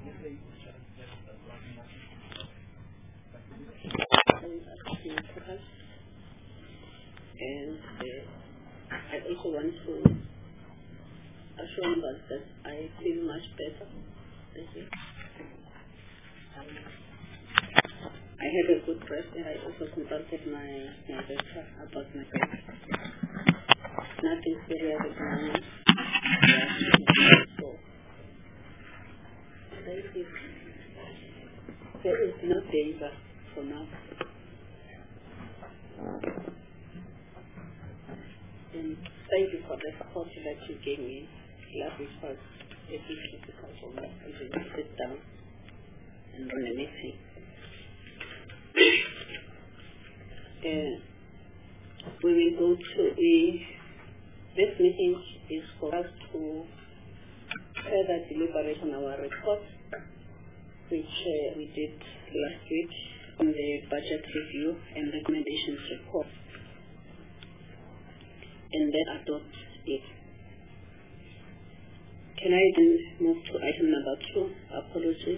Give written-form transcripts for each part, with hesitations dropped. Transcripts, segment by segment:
And I also want to assure you that I feel much better. Thank you. I had a good rest, and I also consulted my doctor about my back. Nothing serious at the moment. So, there is no danger for now. And thank you for the support that you gave me last week. Was a bit difficult for me to sit down and run a meeting. We will go to this meeting is for us to further deliberate on our report, which we did last week on the budget review and recommendations report, and then adopt it. Can I then move to item number 2, apologies?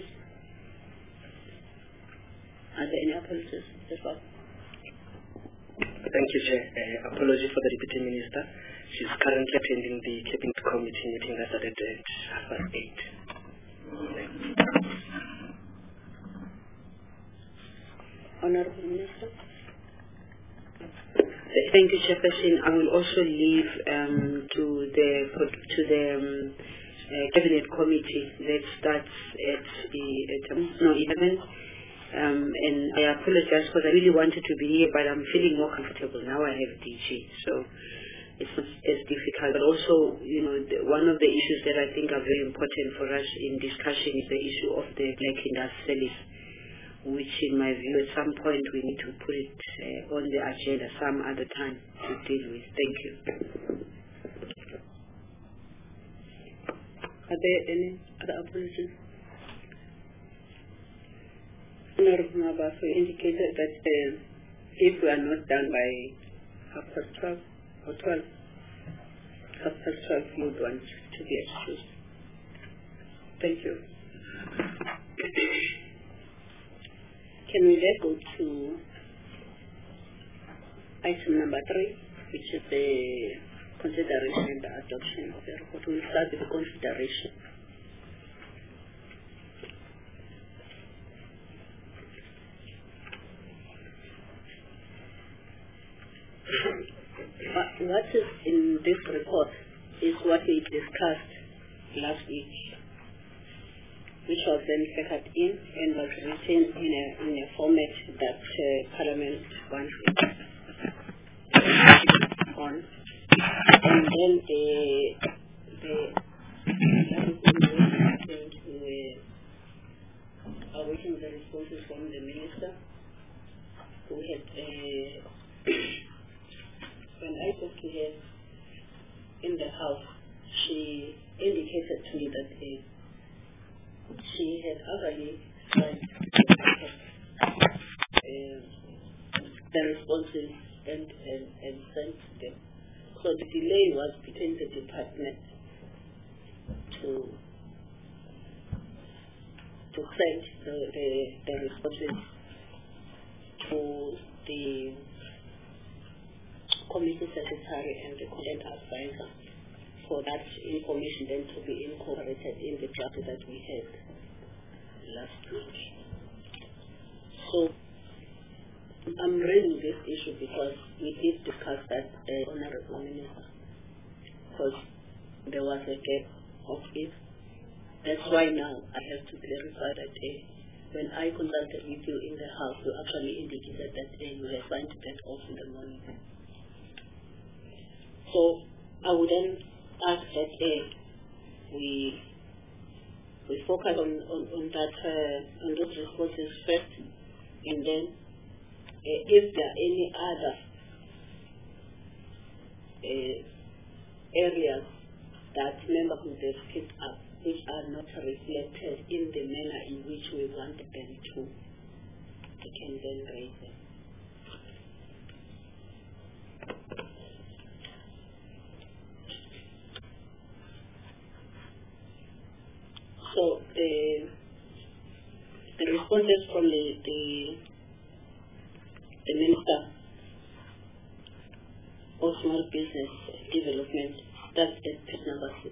Are there any apologies as well? Thank you, Chair. Apology for the Deputy Minister. She's currently attending the Cabinet Committee meeting that started at 8:30. Honorable Minister. Thank you, Chairperson. I will also leave to the Cabinet Committee that starts at 11. And I apologize because I really wanted to be here, but I'm feeling more comfortable now. I have DG, so it's not as difficult. But also, one of the issues that I think are very important for us in discussion is the issue of the black industrialists, which in my view at some point we need to put it on the agenda some other time to deal with. Thank you. Are there any other apologies? Honorable Mabaso indicated that if we are not done by 12:30 or 12:30, we would want to be excused. Thank you. Can we then go to item number 3, which is the consideration and the adoption of the report? We'll start with the consideration. What is in this report is what we discussed last week, which was then factored in and was written in a format that Parliament wants on. And then awaiting the responses from the Minister, who had when I spoke to her in the House, she indicated to me that she had already signed the responses and sent them. So the delay was between the department to send the responses to the Committee Secretary and the Content Advisor, for that information then to be incorporated in the draft that we had last week. So I'm raising this issue because we did discuss that, Honorable Minister, because there was a gap of it. That's why now I have to clarify that when I consulted with you in the House, you actually indicated that you had signed that off in the morning. So I would then ask that we focus on those responses first, and then if there are any other areas that memberhood has picked up which are not reflected in the manner in which we want them to, we can then raise them. So responses from the Minister of Small Business Development. That's at number 6.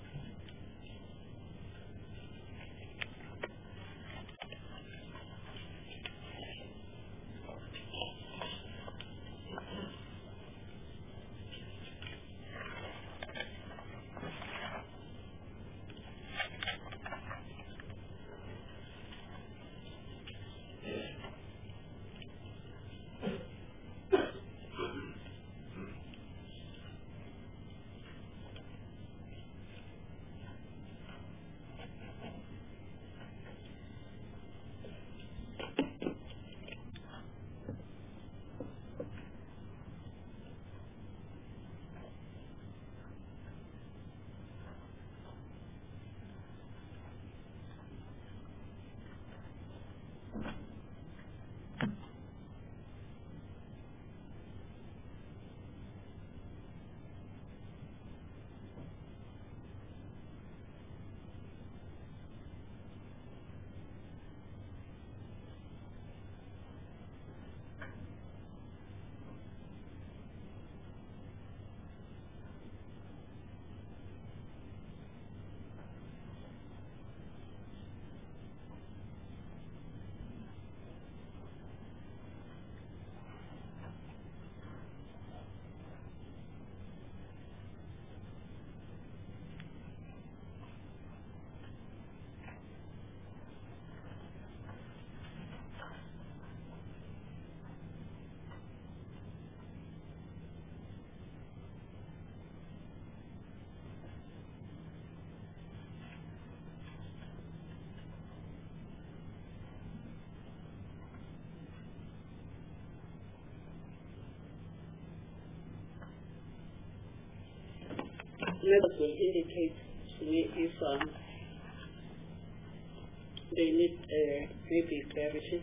Members will indicate to me if they need maybe clarity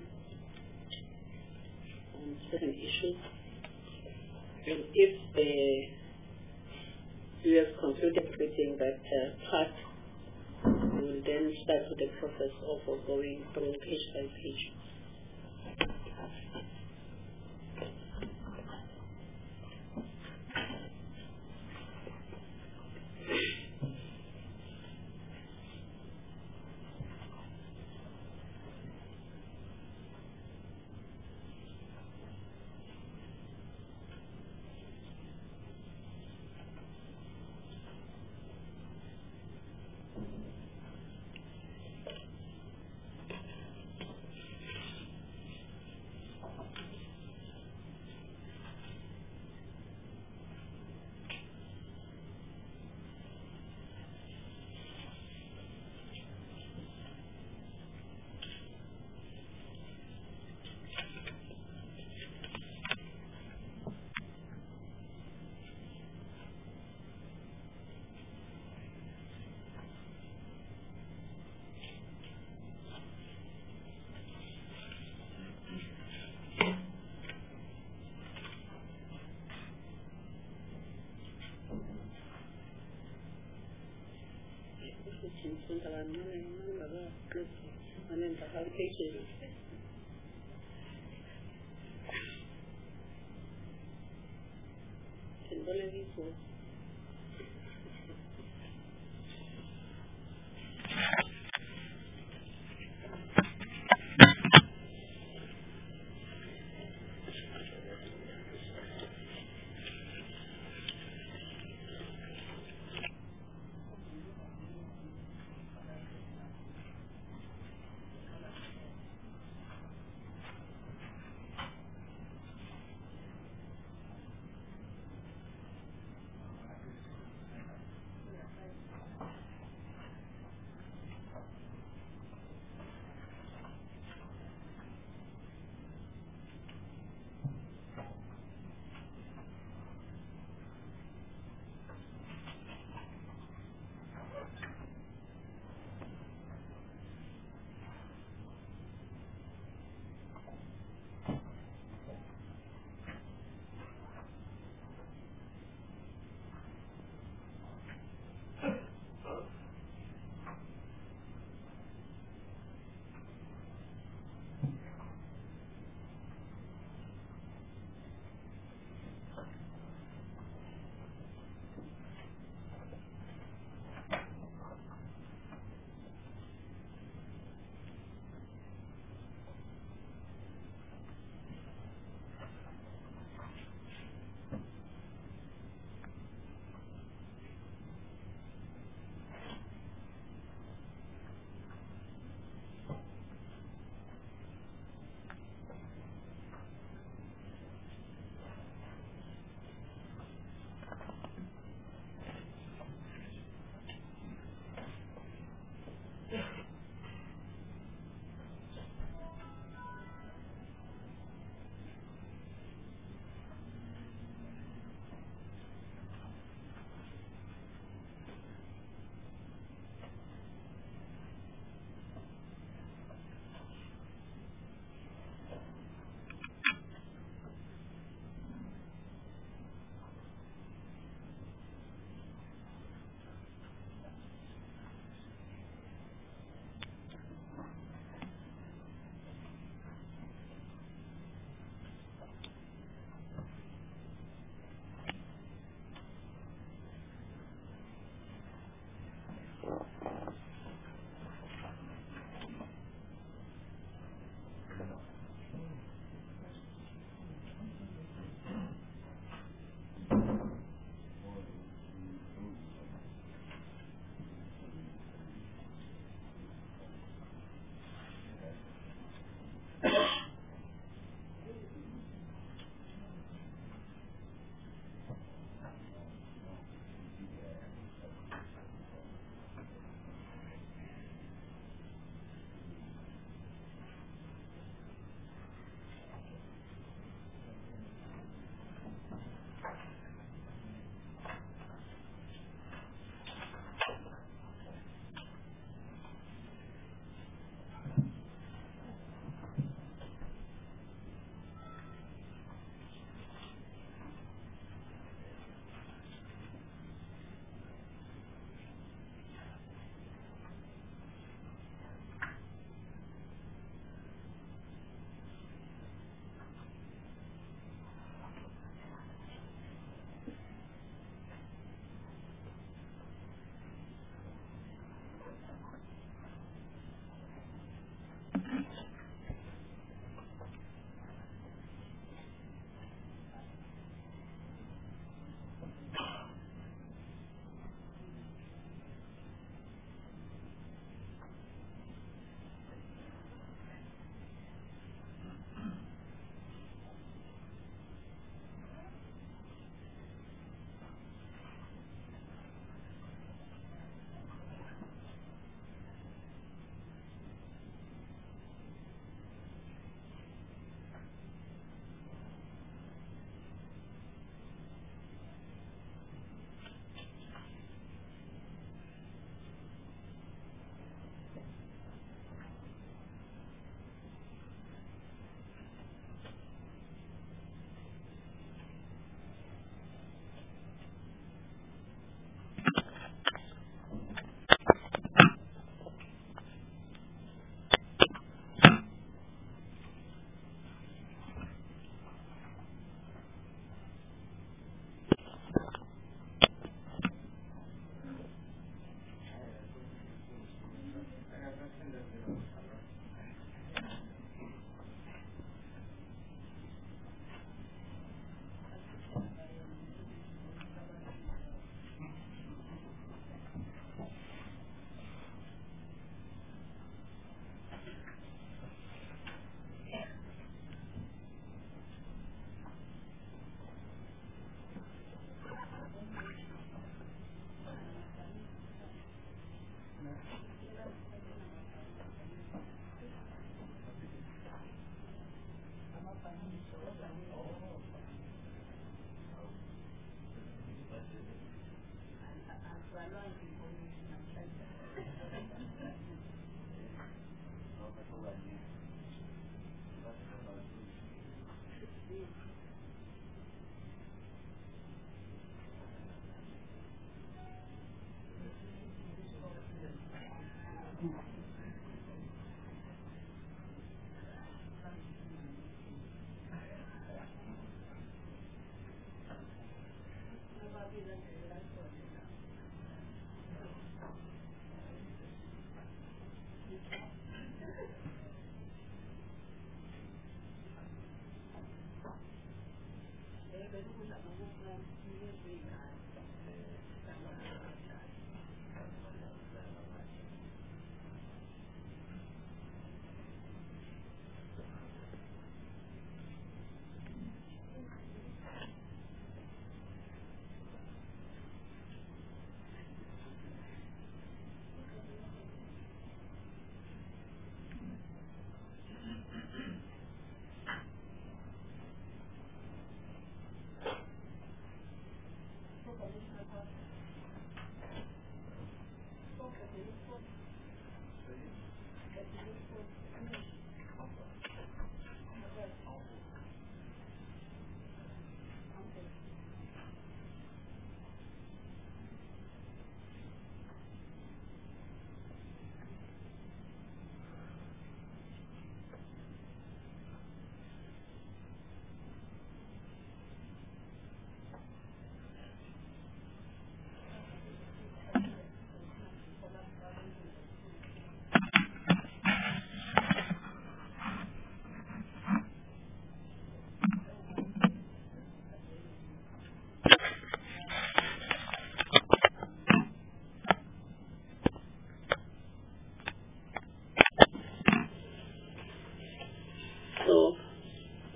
on certain issues, and if we have concluded everything that part, we will then start with the process of going through page by page.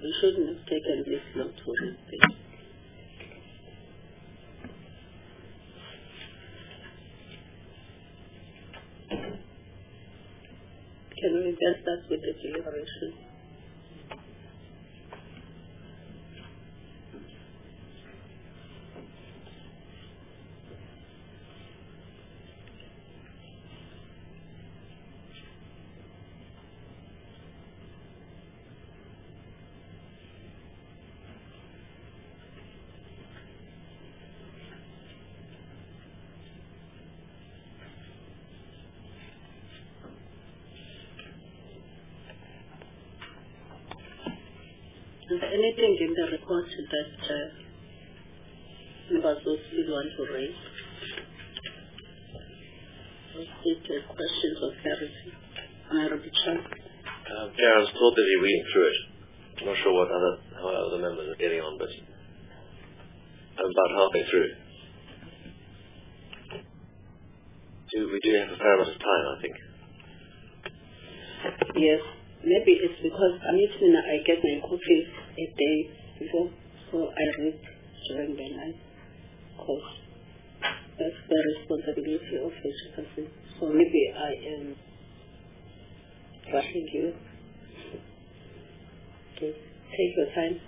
We shouldn't have taken this long to read this. Can we just start with the deliberation? Is there anything in the report that members will want to raise? Questions of clarity? Honorable Chair. Chair, I was told that you're reading through it. I'm not sure how other members are getting on, but I'm about halfway through. We do have a fair amount of time, I think. Yes. Maybe it's because I get my copies a day before, so I read during the night, because that's the responsibility of each person. So maybe I am rushing you. Okay. Take your time.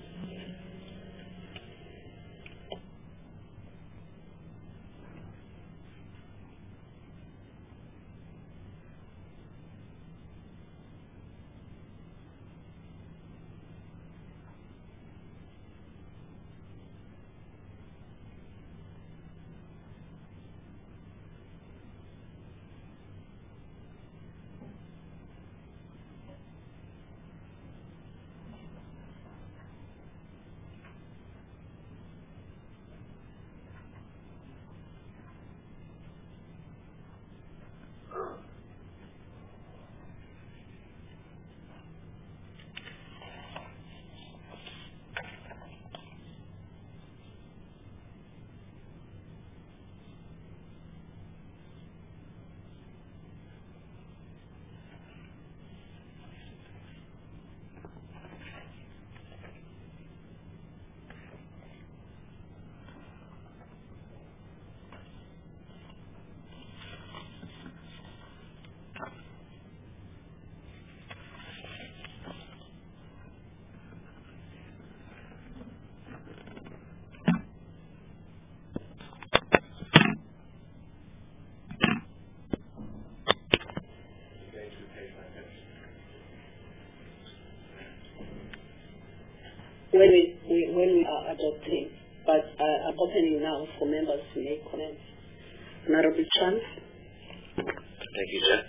When we are adopting, but I'm opening now for members to make comments. Honorable Chan. Thank you, Chair.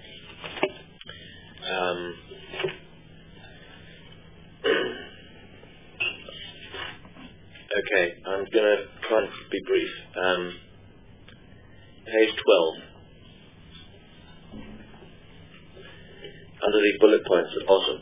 Okay, I'm going to try and be brief. Page 12. Under the bullet points at the bottom.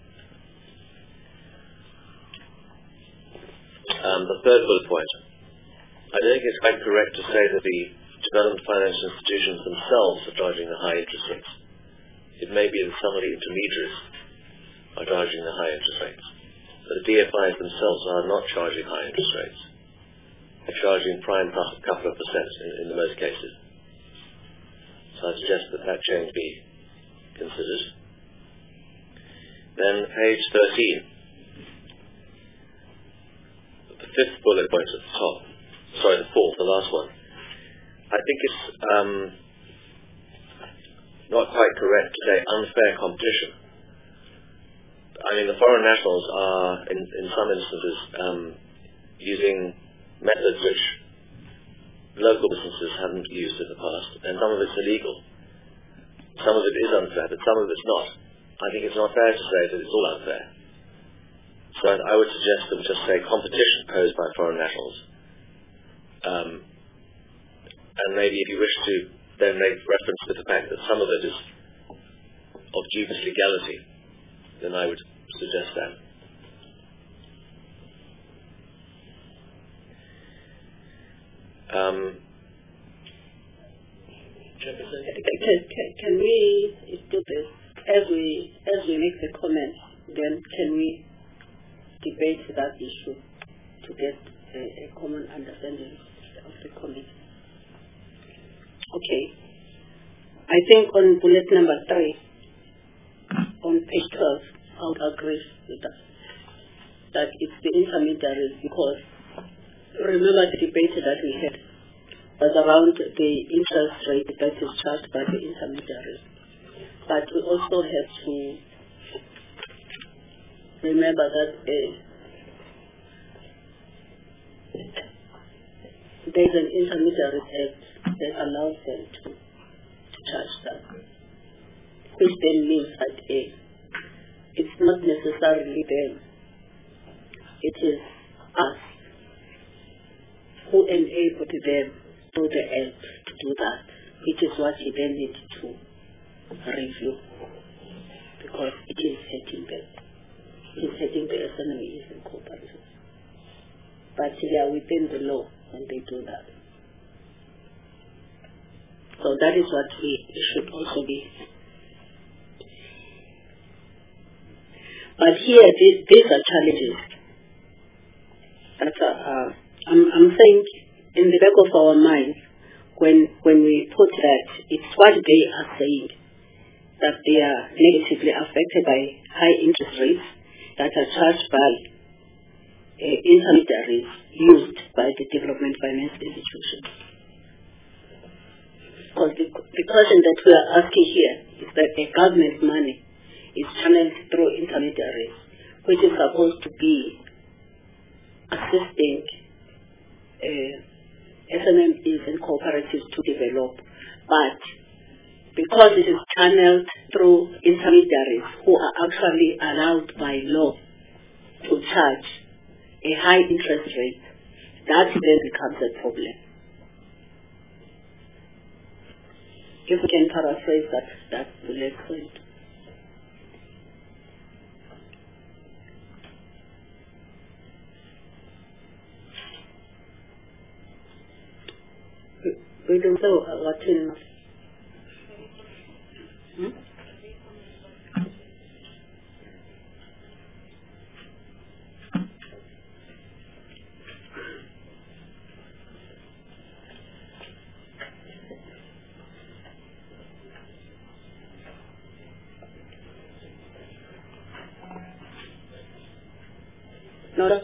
The third bullet point. I don't think it's quite correct to say that the development finance institutions themselves are charging the high interest rates. It may be that some of the intermediaries are charging the high interest rates. But the DFIs themselves are not charging high interest rates. They're charging prime plus a couple of percent in the most cases. So I suggest that change be considered. Then page 13. The fifth bullet point at the top. Sorry, the fourth, the last one. I think it's not quite correct to say unfair competition. I mean, the foreign nationals are, in some instances, using methods which local businesses haven't used in the past, and some of it's illegal. Some of it is unfair, but some of it's not. I think it's not fair to say that it's all unfair. So I would suggest that we just say competition posed by foreign nationals. And maybe if you wish to then make reference to the fact that some of it is of dubious legality, then I would suggest that. Can we do this as we make the comments? Then can we debate that issue to get a common understanding of the committee. Okay. I think on bullet number 3, on page 12, I would agree with that. That it's the intermediaries, because remember the debate that we had was around the interest rate that is charged by the intermediaries. But we also have to remember that there's an intermediary act that allows them to charge that, which then means that it's not necessarily them, it is us who enabled them through the act to do that, which is what you then need to review, because it is hurting them. It is hurting the SMEs and cooperatives. But they are within the law when they do that. So that is what we should also be. But here, these are challenges. I'm saying in the back of our minds, when we put that, it's what they are saying, that they are negatively affected by high interest rates that are charged by intermediaries used by the development finance institutions. Because the question that we are asking here is that the government money is channeled through intermediaries, which is supposed to be assisting SMMEs and cooperatives to develop, but because it is channeled through intermediaries who are actually allowed by law to charge a high interest rate, that then becomes a problem. If we can paraphrase that bullet point. We don't know what to Nora?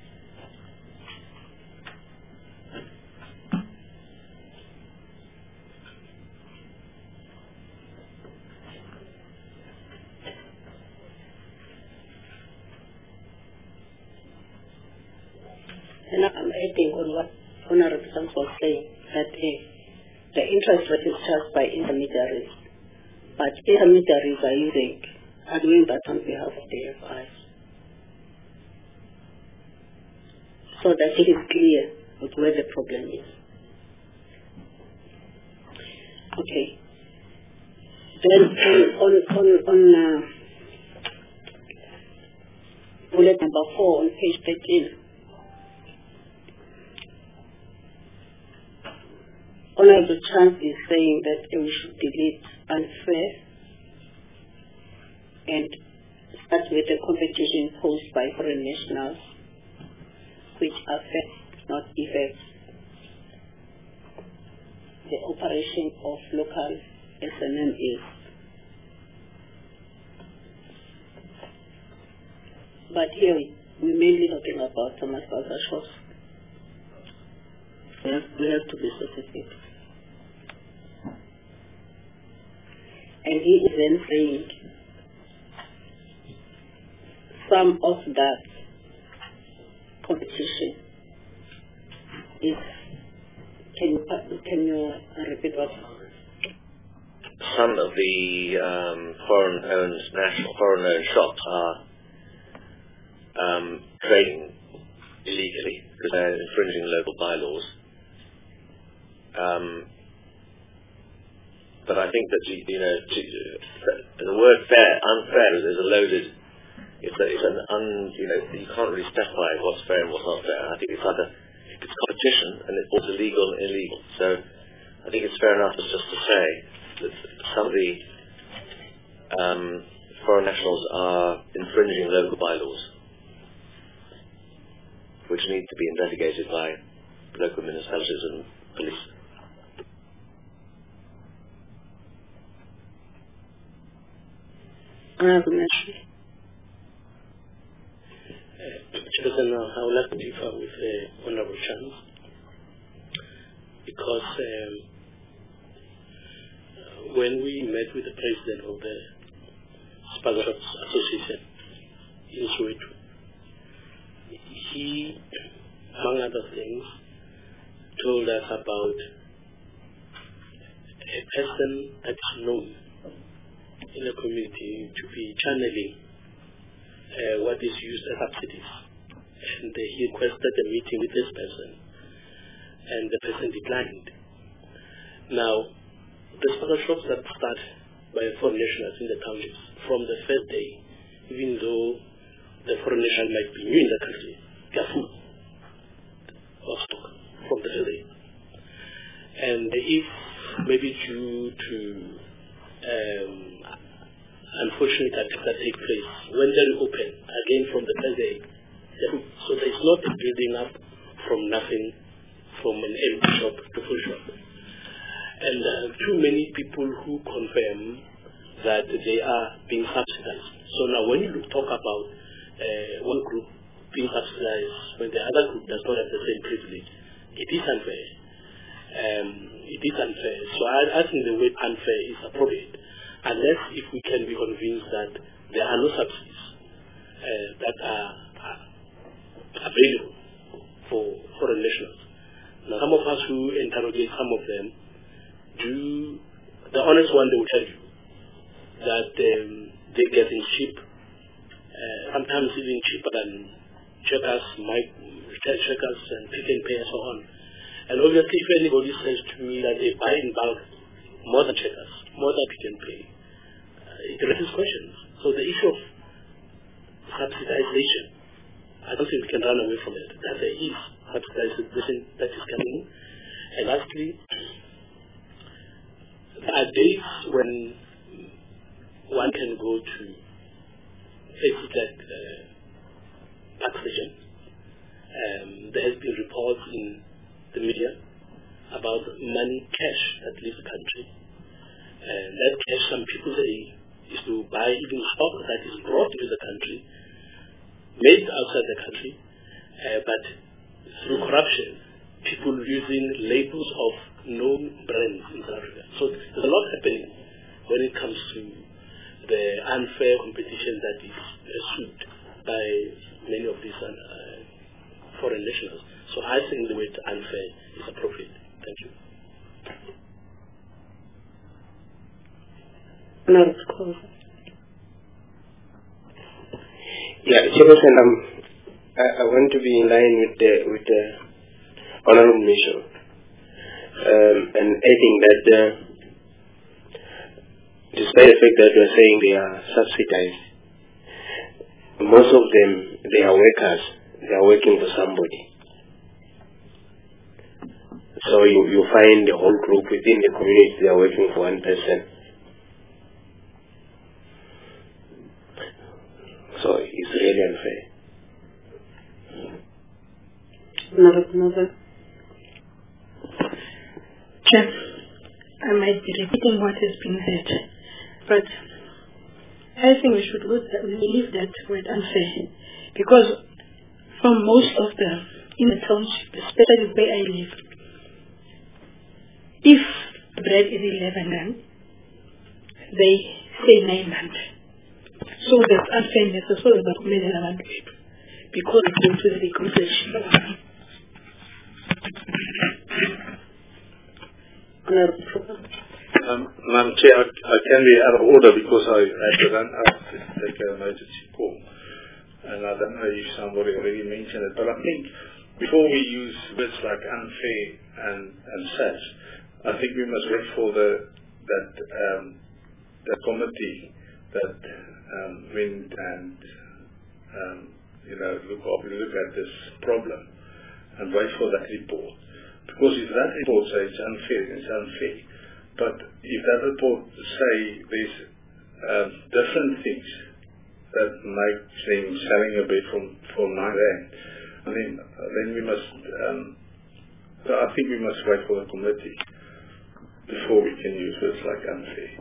And I'm adding on what Honorable Sams was saying, that the interest rate is charged by intermediaries, but intermediaries are doing that on behalf of the FI. So that it is clear with where the problem is. Okay. Then on bullet number 4 on page 13, Honorable Chance is saying that we should delete unfair and start with the competition posed by foreign nationals, which affects, not affects, the operation of local SMMEs. But here we're mainly talking about Thomas Bowser shops. We have to be specific. And he is then saying some of that competition is, can you repeat what? Some of the foreign-owned shops are trading illegally because they're infringing local bylaws. But I think that the word unfair is a loaded. You can't really specify what's fair and what's not fair. I think it's competition and it's both illegal and illegal. So I think it's fair enough just to say that some of the foreign nationals are infringing local bylaws. which need to be investigated by local municipalities and police. Chairperson, I would like to differ with Honorable Chance, because when we met with the president of the Spaza Shops Association in Soweto, he, among other things, told us about a person that is known in the community to be channeling what is used as subsidies. And he requested a meeting with this person, and the person declined. Now, the Spaza shops that start by foreign nationals in the townships from the first day, even though the foreign national might be new in the country, they are full of stock from the first day. And if maybe due to unfortunate attacks that take place, when they reopen again from the first day, so there is not a building up from nothing, from an empty shop to full shop. And too many people who confirm that they are being subsidized. So now when you talk about one group being subsidized when the other group does not have the same privilege, it is unfair. It is unfair. So I think the word unfair is appropriate, unless if we can be convinced that there are no subsidies that are available for foreign nationals. Now, some of us who interrogate some of them, the honest one, they will tell you that they get in cheap, sometimes even cheaper than Checkers, Checkers and Pick n Pay and so on. And obviously, if anybody says to me that they buy in bulk more than Checkers, more than Pick n Pay, it raises questions. So the issue of subsidization, I don't think we can run away from it. That there is subsidization that is coming. And lastly, there are days when one can go to places like taxation. There has been reports in the media about money, cash that leaves the country. And that cash, some people say, is to buy even stock that is brought into the country, made outside the country, but through corruption, people using labels of known brands in South Africa. So there's a lot happening when it comes to the unfair competition that is pursued by many of these foreign nationals. So I think the word unfair is appropriate. Thank you. Yeah, Chairperson, I want to be in line with the Honorable Minister, and adding that despite the fact that we are saying they are subsidized, most of them, they are workers. They are working for somebody. So you find the whole group within the community, they are working for one person. So it's really unfair. Another. Chair, I might be repeating what has been said, but I think we should leave that word unfair, because from most of in the township, especially where I live, if bread is 11 rand, they say 9 rand. So there's unfairness as well as the because it goes to the reconciliation. Madam Chair, I can be out of order because I had to run out to take an emergency call. And I don't know if somebody already mentioned it, but I think before we use words like unfair and such, I think we must wait for the committee that went and look at this problem and wait for that report. Because if that report says it's unfair, it's unfair. But if that report say there's different things that make them selling a bed for 9 rand, and then we must. So I think we must wait for the committee before we can use words like unfair.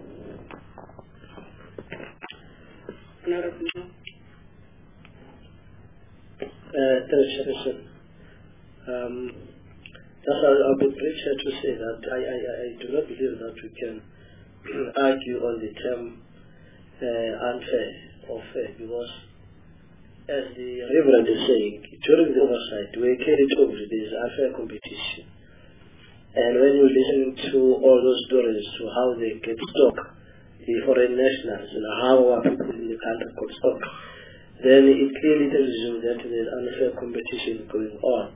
I'll be prepared to say that I do not believe that we can argue on the term unfair or fair, because as the Reverend is saying, during the oversight we carried over this unfair competition, and when you listen to all those stories to how they get stock, the foreign nationals, and how our people in the country got stock, then it clearly tells you that there's unfair competition going on.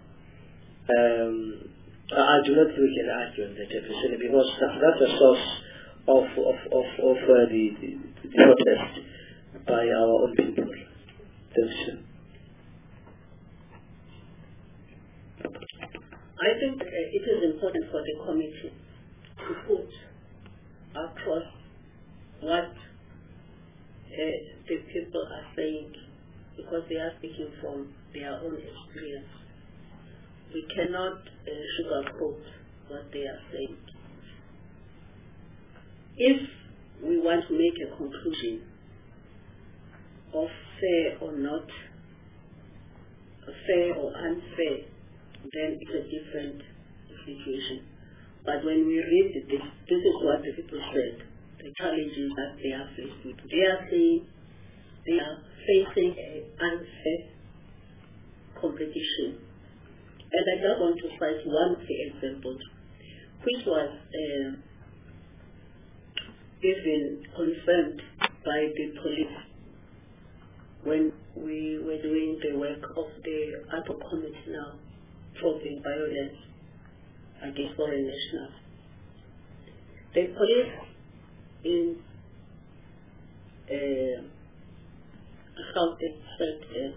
I do not think we can argue on that episode, because that's a source of the protest by our own people. I think it is important for the committee to put across what the people are saying, because they are speaking from their own experience. We cannot sugarcoat what they are saying. If we want to make a conclusion of fair or not, fair or unfair, then it's a different situation. But when we read this is what the people said, the challenges that they are faced with. They are saying they are facing an unfair competition. And I just want to cite one of the examples, which was even confirmed by the police when we were doing the work of the APO committee now for the violence against foreign nationals. The police in Gauteng said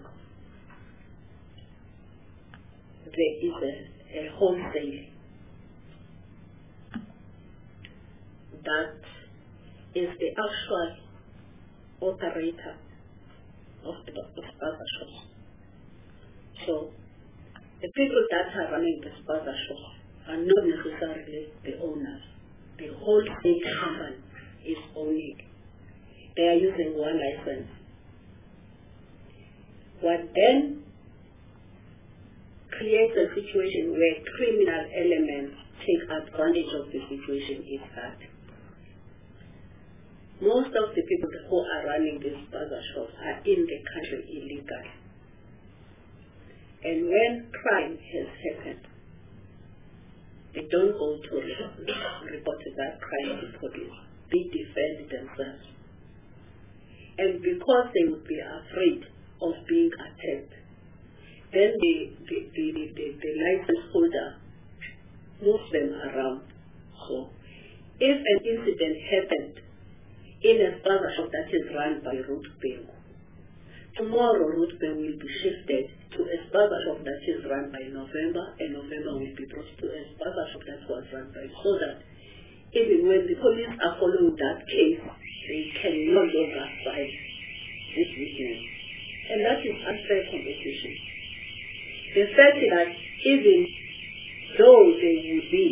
there is a wholesale that is the actual operator of the spaza shops. So the people that are running the spaza shops are not necessarily the owners. The wholesale company is owning. They are using one license. What then creates a situation where criminal elements take advantage of the situation is that most of the people who are running these spaza shops are in the country illegally. And when crime has happened, they don't go to report that crime to police. They defend themselves. And because they would be afraid of being attacked, then the license holder moves them around. So if an incident happened in a spaza shop that is run by Rootbank, tomorrow Rootbank will be shifted to a spaza shop that is run by November, and November will be brought to a spaza shop that was run by, so that even when the police are following that case, they can no longer find this witness. And that is unfair competition. The fact that even though they would be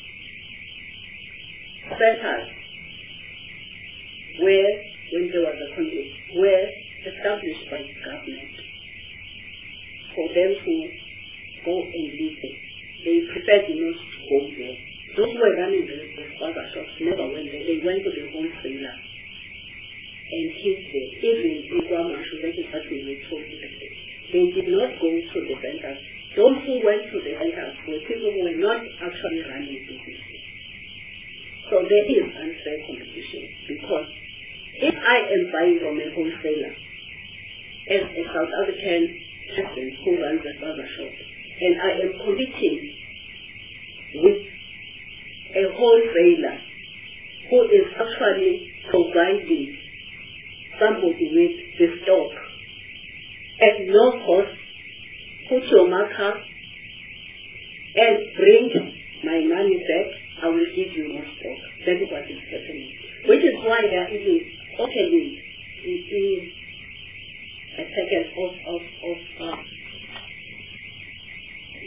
centers where, when there was a conflict, were established by the government for them to go and live there, they preferred not to go there. Those who were running the spaza shops never went there. They went to the wholesaler and hid there. Even in Guam, that we were told today. They did not go to the vendors. Those who went to the vendors were people who were not actually running businesses. So there is unfair competition, because if I am buying from a wholesaler, as a South African person who runs a spaza shop, and I am competing with a wholesaler who is actually providing somebody with the stock at no cost, put your markup and bring my money back, I will give you more stock. That is what is happening. Which is why there is opening a packet of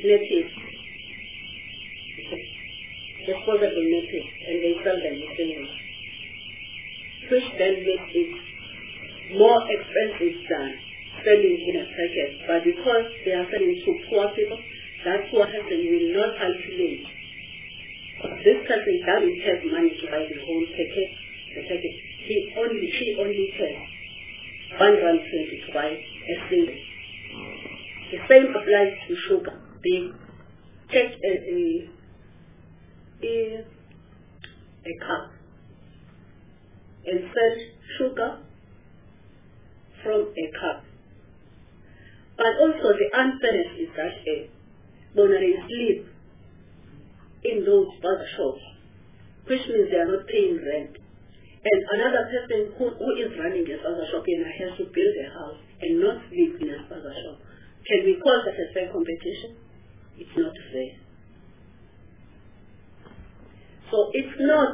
natives, disposable natives, and they sell them in English, which then makes it more expensive than selling in a packet. But because they are selling to poor people, that poor person will not calculate. This person doesn't have money to buy the whole packet. She only has R1.20 to buy a single. The same applies to sugar. They take a cup and sell sugar from a cup. But also the unfairness is that when they sleep in those bus shops, which means they are not paying rent. And another person who is running a bus shop and has to build a house and not sleep in a bus shop. Can we call that a fair competition? It's not fair. So it's not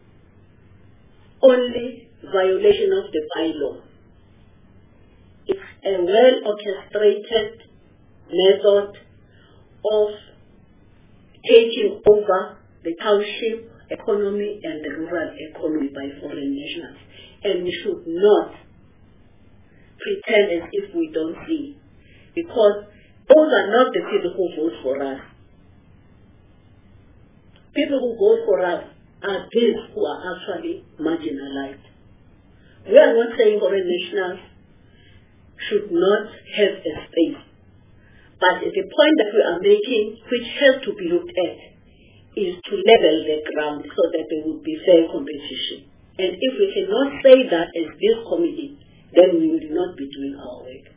only violation of the bylaw. It's a well-orchestrated method of taking over the township economy and the rural economy by foreign nationals. And we should not pretend as if we don't see, because those are not the people who vote for us. People who vote for us are these who are actually marginalized. We are not saying foreign nationals should not have a space. But the point that we are making, which has to be looked at, is to level the ground so that there would be fair competition. And if we cannot say that as this committee, then we will not be doing our work.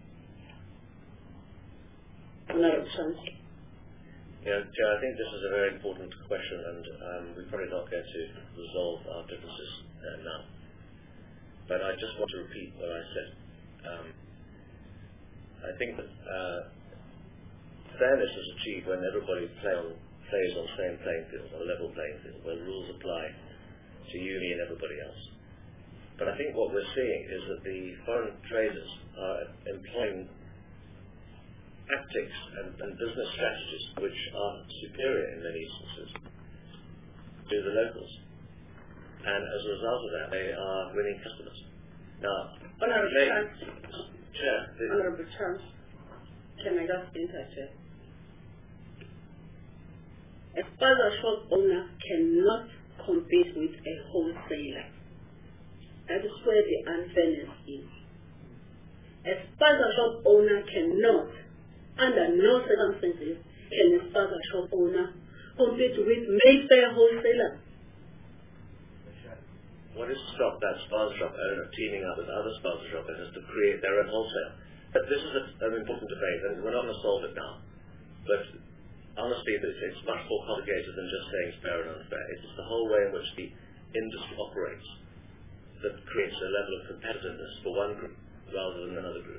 Honorable Chancellor. Yeah, Chair, I think this is a very important question, and we're probably not going to resolve our differences now. But I just want to repeat what I said. I think that fairness is achieved when everybody plays on the same playing field, on a level playing field, where the rules apply to you, me, and everybody else. But I think what we're seeing is that the foreign traders are employing tactics and business strategies which are superior in many instances to the locals. And as a result of that, they are winning customers. Now, Honorable Chair, can I just interject? A spaza shop owner cannot compete with a wholesaler. That is where the unfairness is. A spaza shop owner cannot, under no circumstances, can a spaza shop owner compete with Mayfair wholesaler. What is to stop that spaza shop owner teaming up with other spaza shop owners to create their own wholesale? But this is an important debate, and we're not going to solve it now. But honestly, it's much more complicated than just saying it's fair and unfair. It's the whole way in which the industry operates that creates a level of competitiveness for one group rather than another group.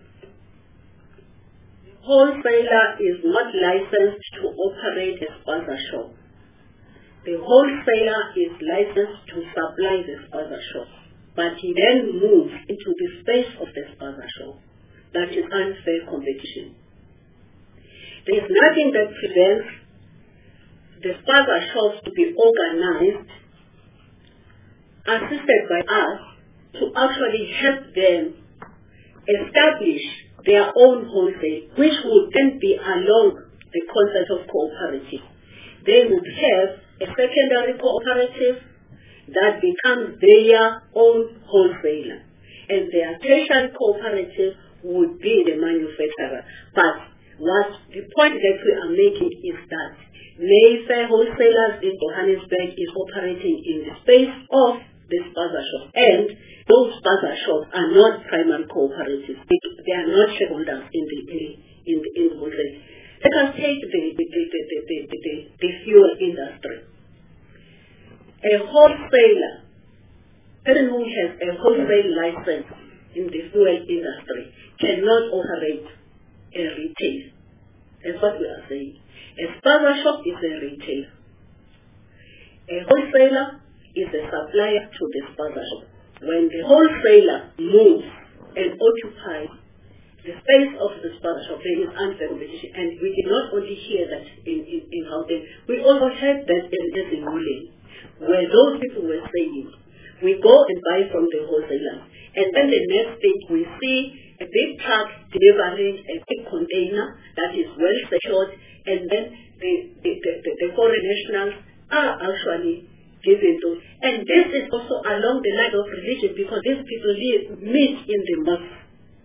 Wholesaler is not licensed to operate a spaza shop. The wholesaler is licensed to supply the spaza shop, but he then moves into the space of the spaza shop. That is unfair competition. There is nothing that prevents the spaza shops to be organized, assisted by us, to actually help them establish their own wholesale, which would then be along the concept of cooperative. They would have a secondary cooperative that becomes their own wholesaler, and their tertiary cooperative would be the manufacturer. But what the point that we are making is that Mayfair Wholesalers in Johannesburg is operating in the space of the spaza shop, and those spaza shops are not primary cooperatives. They are not shareholders in the wholesale. Let us take the fuel industry. A wholesaler, person who has a wholesale license in the fuel industry, cannot operate a retail. That's what we are saying. A spaza shop is a retailer. A wholesaler is a supplier to the spaza shop. When the wholesaler moves and occupies the space of the shop, there is unfair competition. And we did not only hear that in Gauteng, we also heard that in ruling, where those people were saying, we go and buy from the wholesalers. And then the next thing we see a big truck delivering a big container that is well secured, and then the foreign nationals are actually given those. And this is also along the line of religion, because these people meet in the mosque.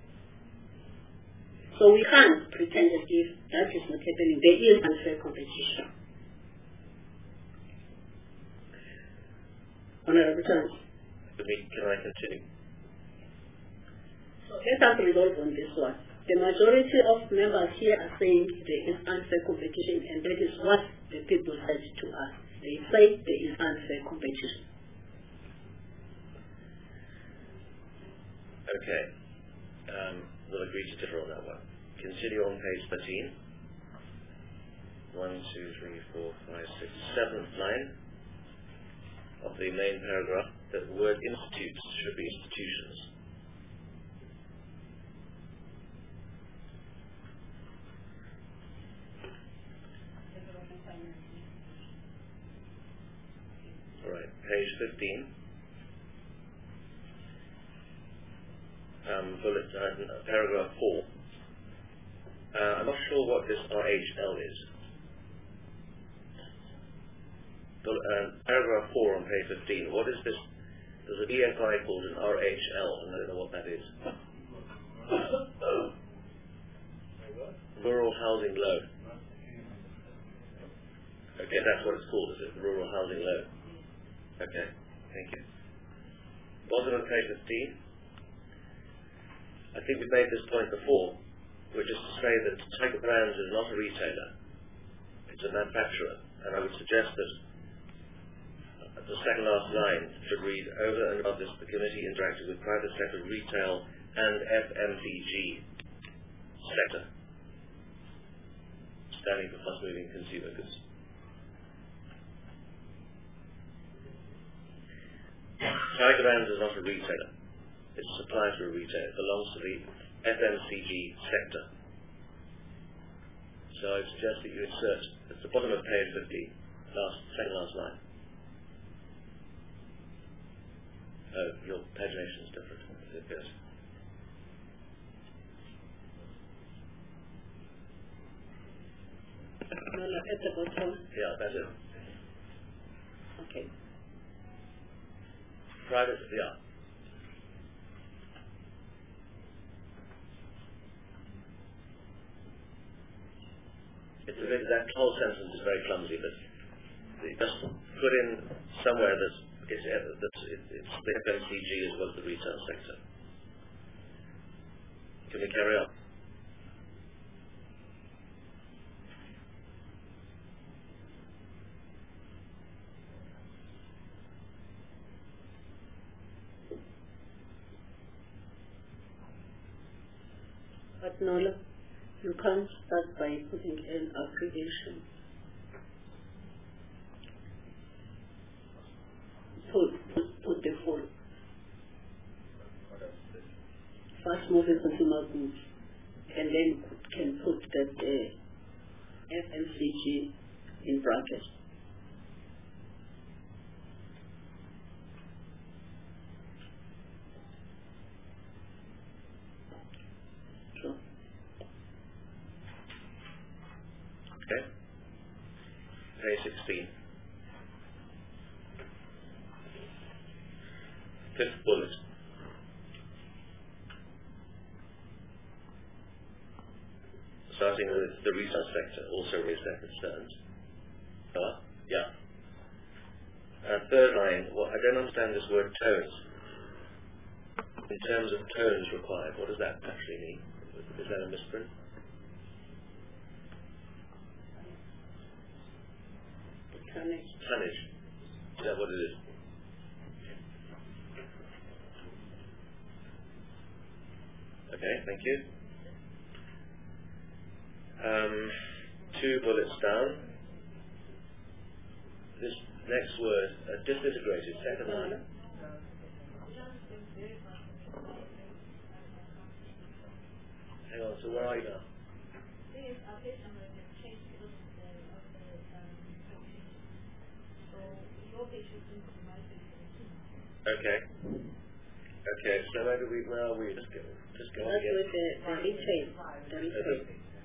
So we can't pretend as if that is not happening. There is unfair competition. Honorable Chance. Can I continue? So let us resolve on this one. The majority of members here are saying there is unfair competition, and that is what the people said to us. They say there is unfair competition. Okay. We'll agree to differ on that one. Continue on page 13. 1, 2, 3, 4, 5, 6, 7th line of the main paragraph, that the word institutes should be institutions. Alright, page 15. Paragraph 4. I'm not sure what this RHL is. Paragraph 4 on page 15. What is this? There's a BFI called an RHL, and I don't know what that is. Rural Housing Loan. Okay, that's what it's called, is it? Rural Housing Loan. Okay, thank you. Bottom of page 15. I think we've made this point before, which is to say that Tiger Brands is not a retailer. It's a manufacturer. And I would suggest that the second last line should read, over and above this, the committee interacted with private sector, retail, and FMCG sector, standing for fast-moving consumer goods. Tiger Brands is not a retailer. It's a supplier to a retailer. It belongs to the FMCG sector. So I suggest that you insert at the bottom of page 15, second last line. Oh, your pagination is different. It appears. No, at the bottom. Yeah, that's it. Okay. Private, yeah. It's a bit, that whole sentence is very clumsy, but you just put in somewhere that it's the FMCG as well as the retail sector. Can we carry on? But Nola, you can't start by putting in abbreviation. Put the full. Fast moving consumer goods, and then can put that FMCG in brackets. Sure. Okay. Page 16. Fifth bullet. Starting with the retail sector, also raised their concerns. Yeah. Third line, well, I don't understand this word tones. In terms of tones required, what does that actually mean? Is that a misprint? Tonnage. Is that what it is? Okay, thank you. 2 bullets down. This next word, disintegrated, second line. Hang on, so where are you now? Okay. Okay, so where are we? Just go That's again. with the retail. The retail.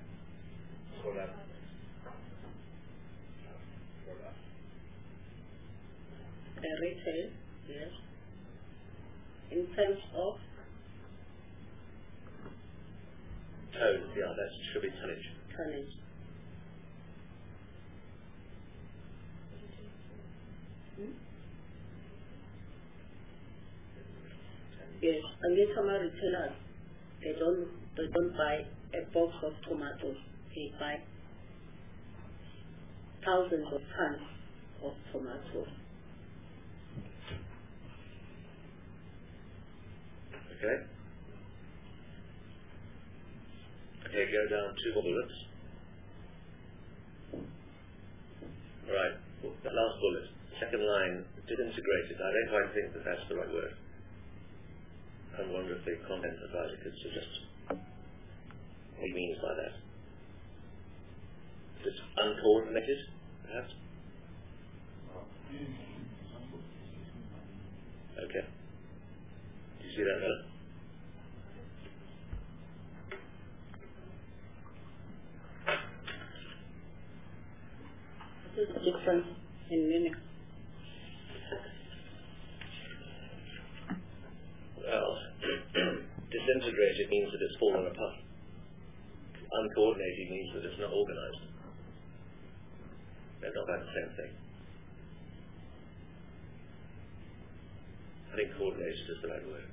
The retail, yes. In terms of Tone, yeah, that should be tonnage. tonnage. Yes, and these some retailers, they don't buy a box of tomatoes. They buy thousands of tons of tomatoes. Okay. Okay, go down 2 more bullets. Right, the last bullet. Second line, disintegrated. I don't quite think that that's the right word. I wonder if the content advisor could suggest what he means by that. Just uncoordinated, perhaps? Okay. Do you see that there? What is the difference in meaning? Well, disintegrated means that it's fallen apart. Uncoordinated means that it's not organized. They're not quite the same thing. I think coordinated is the right word.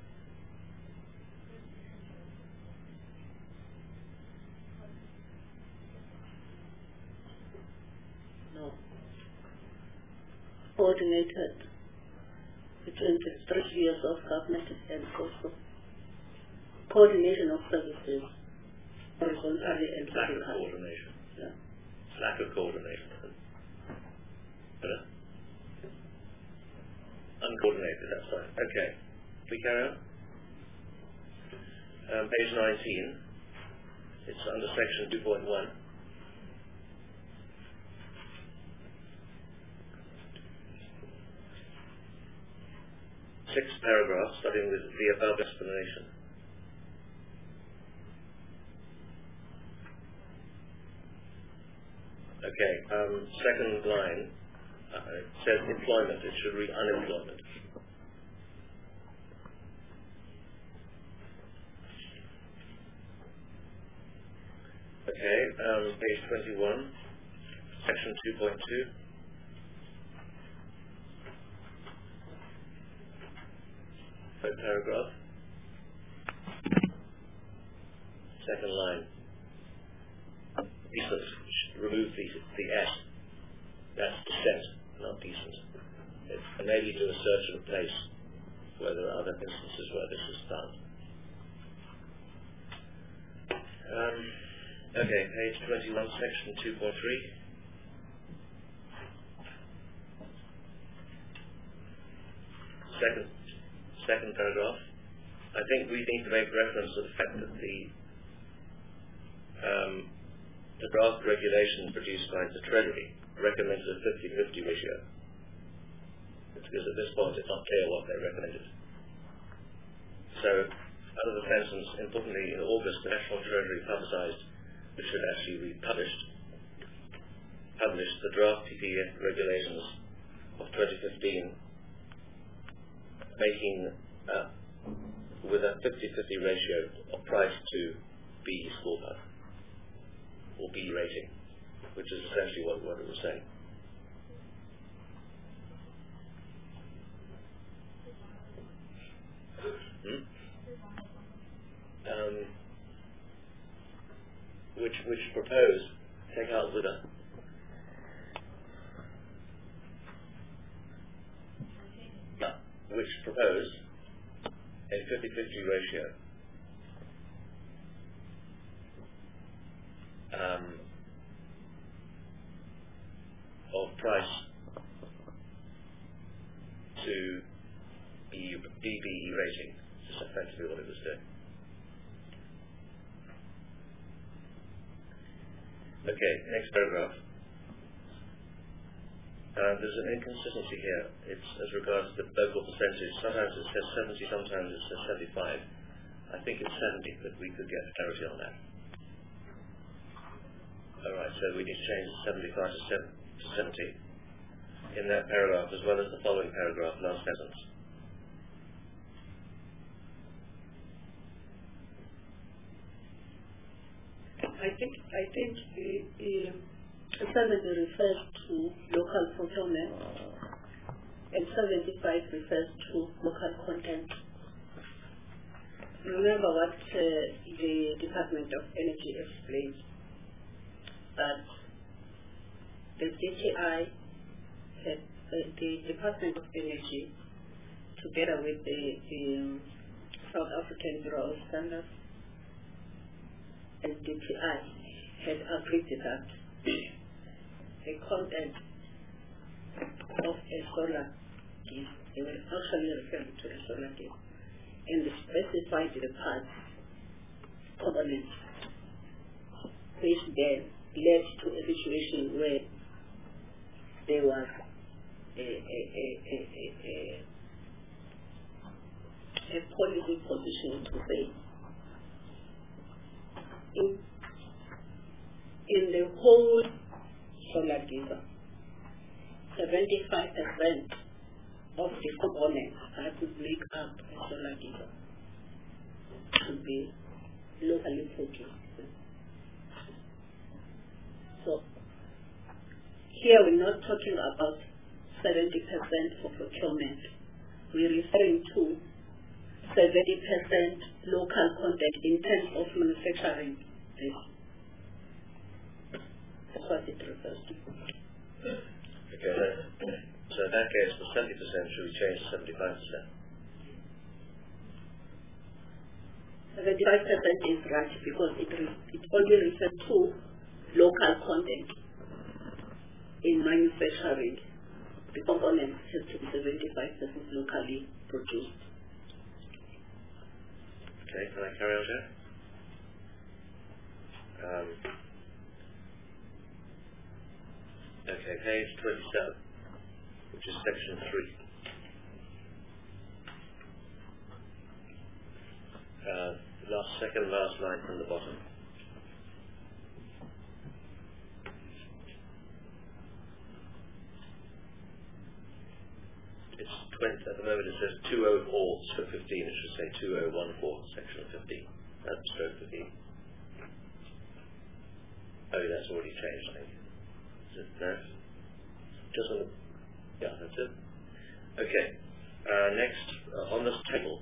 No. Coordinated between the 3 years of government and also coordination of services horizontally and Lack of vertically. coordination. Yeah. Lack of coordination. Better? Uncoordinated, that's right. Okay. We carry on? Page 19. It's under section 2.1. Six paragraphs starting with the above explanation. Okay, second line, it says employment, it should read unemployment. Okay, page 21, section 2.2. Third paragraph. Second line. Decent. Remove the S. That's dissent, not decent. And maybe do a search of a place where there are other instances where this is done. Okay, page 21, section 2.3. Second paragraph. I think we need to make reference to the fact that the draft regulations produced by the Treasury recommends a 50-50 ratio. Because at this point it's not clear what they recommended. So, out of the sentence, importantly, in August, the National Treasury publicized, which should actually be published the draft PPE regulations of 2015, making with a 50-50 ratio of price to B scorecard, or B rating, which is essentially what it was saying. Which propose, take out with a which propose a 50-50 ratio of price to BBE rating. That's effectively what it was doing. Okay, next paragraph. There's an inconsistency here. It's as regards the local percentage. Sometimes it says 70, sometimes it says 75. I think it's 70, but we could get clarity on that. Alright, so we need to change 75 to 70 in that paragraph, as well as the following paragraph, last sentence. I think the 70 refers to local procurement and 75 refers to local content. Remember what the Department of Energy explained, that the DTI, the Department of Energy, together with the South African Bureau of Standards and DTI, had agreed that the content of a solar gift, they were actually referring to a solar gift, and specified the parts, components, which then led to a situation where there was a policy position to say in the whole solar giver, 75% of the components that would make up a solar giver should be locally produced. So here we're not talking about 70% for procurement. We're referring to 70% local content in terms of manufacturing this. That's what it refers to. Okay, so in that case, the 70% should be changed to 75%. 75% is right because it only refers to local content in manufacturing. The component has to be 75% locally produced. Okay, can I carry on here? Okay, page 27, which is section 3. Second last line from the bottom. It's 20, at the moment it says 204 stroke 15, it should say 2014 section 15. That's stroke 15. Oh, that's already changed, I think. Is it no? Just on the, yeah, that's it. Okay, next, on this table,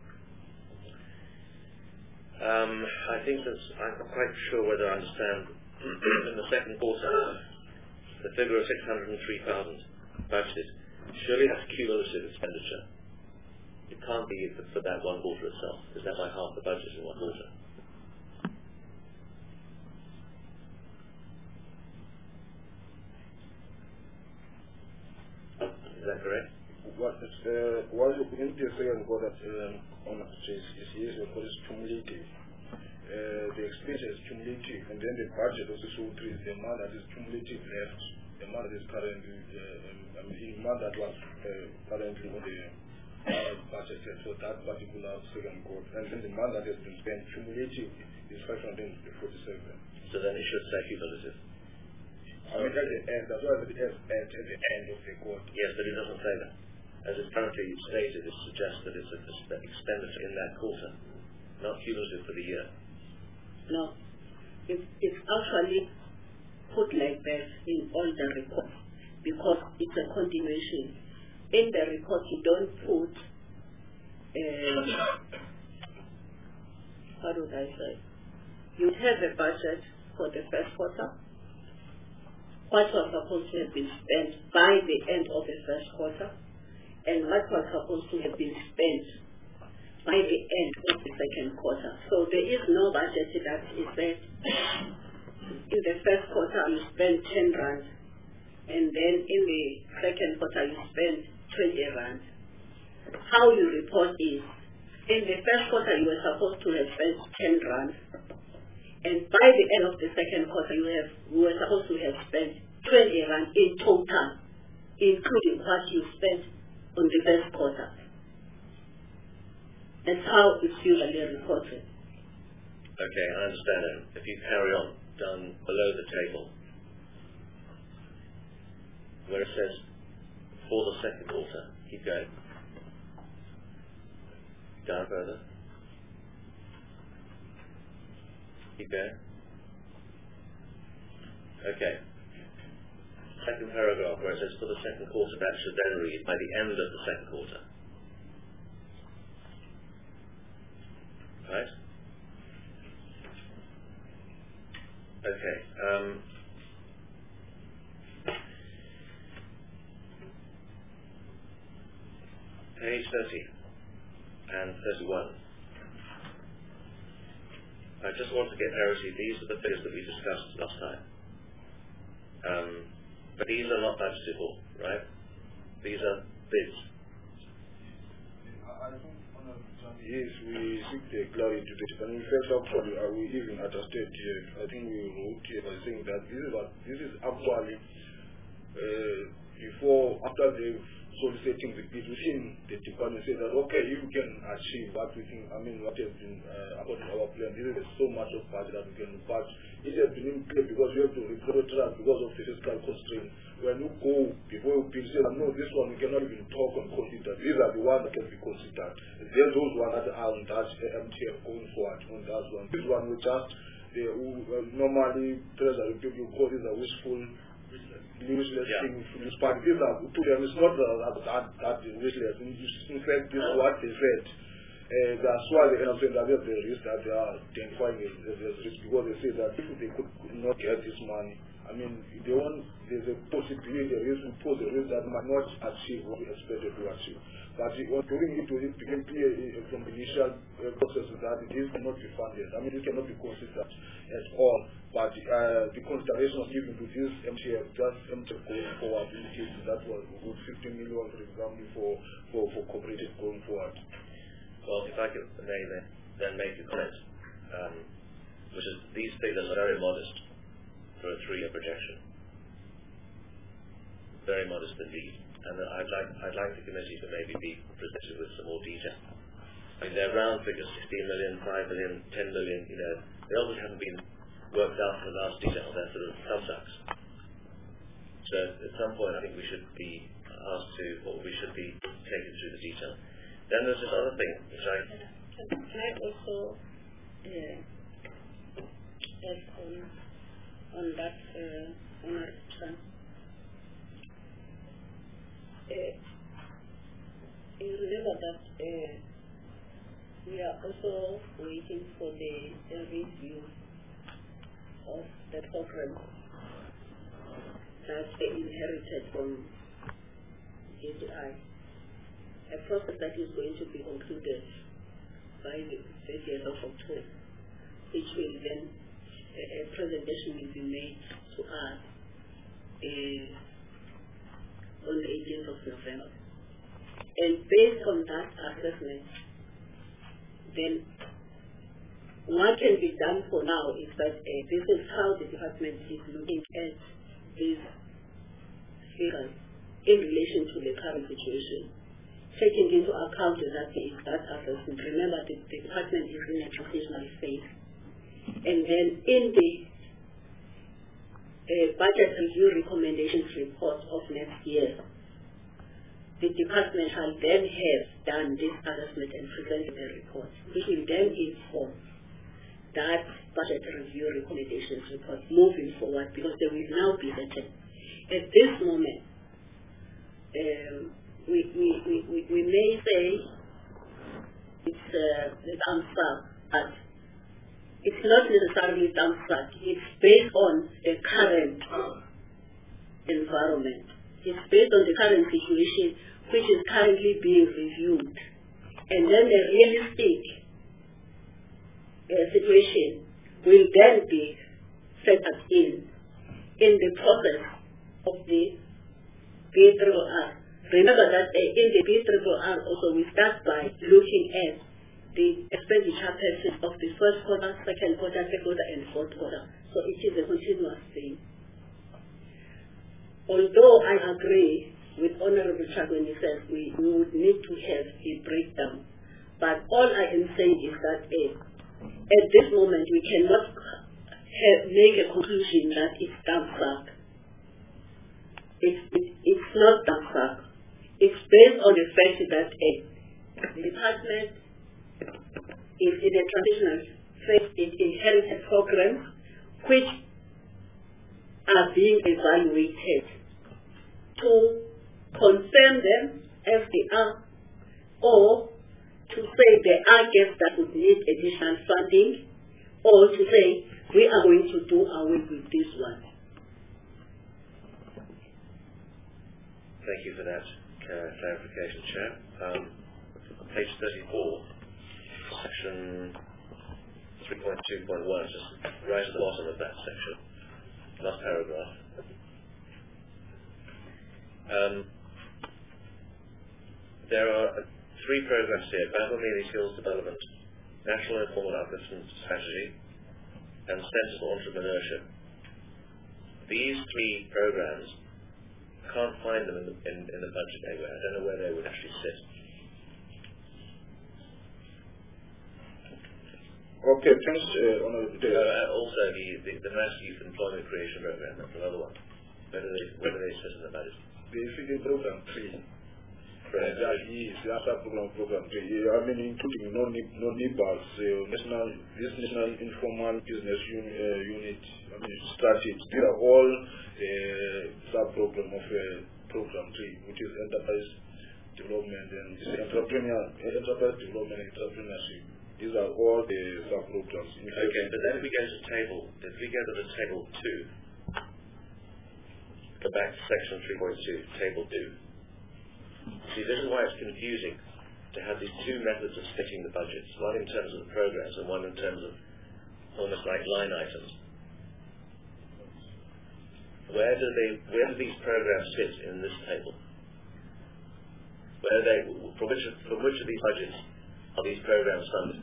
I think that I'm not quite sure whether I understand in the second quarter the figure of 603,000 budgeted. Surely that's cumulative expenditure. It can't be for that one quarter itself. Is that like half the budget in one quarter? Is that correct? While you begin the second quarter on is cumulative. The expenditure is cumulative, and then the budget also shows the amount that is cumulative left, the amount that is currently, the amount that was currently on the budget for that particular second quarter, and then the amount that has been spent cumulative is 547. So then it should say cumulative. I mean, at the end, that's why it is at the end of the quarter. Yes, but it doesn't say that. As it's currently stated, it suggests that it's an expenditure in that quarter, not cumulative for the year. No, it's actually put like that in all the reports because it's a continuation. In the report, you don't put, how would I say? You have a budget for the first quarter. What was supposed to have been spent by the end of the first quarter, and what was supposed to have been spent by the end of the second quarter. So there is no budget that is said in the first quarter you spend 10 rand, and then in the second quarter you spend 20 rand. How you report is, in the first quarter you were supposed to have spent 10 rand. And by the end of the second quarter, we were supposed to have spent 20 rand in total, including what you spent on the first quarter. That's how it's usually reported. Okay, I understand that. If you carry on down below the table, where it says for the second quarter, keep going. Down further. Keep going. Okay. Second paragraph where it says for the second quarter, that should then read by the end of the second quarter. Right? Okay. Page 30 and 31. I just want to get clarity. These are the figures that we discussed last time. But these are not budgetable, right? These are bids. I think, yes, we seek the clarity to this. And in fact, actually, we even adjusted here. I think we wrote here by saying that this is actually after they've soliciting the bid within the department, say that okay, you can achieve what we think. I mean, what has been according to our plan. This is so much of budget that we can, but it has been in play because you have to report because of the fiscal constraints. When you go before you bid, say no, this one we cannot even talk and consider. These are the ones that can be considered. There's those ones that are on that MTF going forward on that one. This one we just normally treasury people call this a wishful. Useless things. But these are to them, it's not that useless. In fact, this is what they said. That's why they are saying that there's the risk that they are identifying as risk, because they say that if they could not get this money, I mean, there's a possibility, there is a risk that might not achieve what we expected to achieve. But during it became clear from the initial process that it cannot be funded. I mean, it cannot be considered at all. But the consideration of giving to this MTF, just MTF going forward, indicates that was 15 million, for example, for cooperative going forward. Well, if I could then make a comment, which is these figures are very modest for a 3-year projection. Very modest indeed. And I'd like the committee to maybe be presented with some more detail. I mean, they're round figures, 16 million, 5 million, 10 million, they obviously haven't been worked out for the last detail. They're sort of thumbtacks. So at some point I think we should be asked to, or we should be taken through the detail. Then there's this other thing, which Can I also add on that, Honourable Chan? You remember that we are also waiting for the review of the program that they inherited from JTI, a process that is going to be concluded by the 30th of October, which will then, a presentation will be made to us on the 18th of November. And based on that assessment, then what can be done for now is that this is how the department is looking at these figures in relation to the current situation, taking into account that assessment. Remember, the department is in a transitional phase. And then in the budget review recommendations report of next year, the department shall then have done this assessment and presented the report, which will then inform that budget review recommendations report moving forward, because they will now be written. At this moment, we may say it's the answer, but it's not necessarily the answer. It's based on the current environment. It's based on the current situation, which is currently being reviewed. And then the realistic situation will then be factored in the process of the B3R. Remember that in the B3R also we start by looking at the expenditure patterns of the first quarter, second quarter, third quarter, and fourth quarter. So it is a continuous thing. Although I agree with Honorable Chuck when he says we would need to have a breakdown, but all I am saying is that at this moment we cannot make a conclusion that it's dump truck. It's not dump truck. It's based on the fact that the department is in a transitional phase. It inherited programs which are being evaluated to confirm them as they are, or to say there are gaps that would need additional funding, or to say we are going to do away with this one. Thank you for that clarification, Chair. Page 34, section 3.2.1, just right at the bottom of that section, last paragraph. There are 3 programs here: Bamamini Skills Development, National Informal Upliftment Strategy, and Sensible Entrepreneurship. These 3 programs, can't find them in the budget anywhere. I don't know where they would actually sit. Okay, thanks, Honourable Chair. Also, the Mass Youth Employment Creation Program, that's another one. Where do they sit in the budget? The feeding program 3. Correct. Yes, the after program 3. I mean, including non-NIBAS, National Informal Business Unit, strategy. These are all sub-program of program 3, which is enterprise development and enterprise development and entrepreneurship. These are all the sub-programs. Okay, but then if we go to the table 2, go back to section 3.2, table 2. See, this is why it's confusing to have these 2 methods of splitting the budgets, one in terms of the programs and one in terms of almost like line items. Where do these programs sit in this table? From which of these budgets are these programs funded?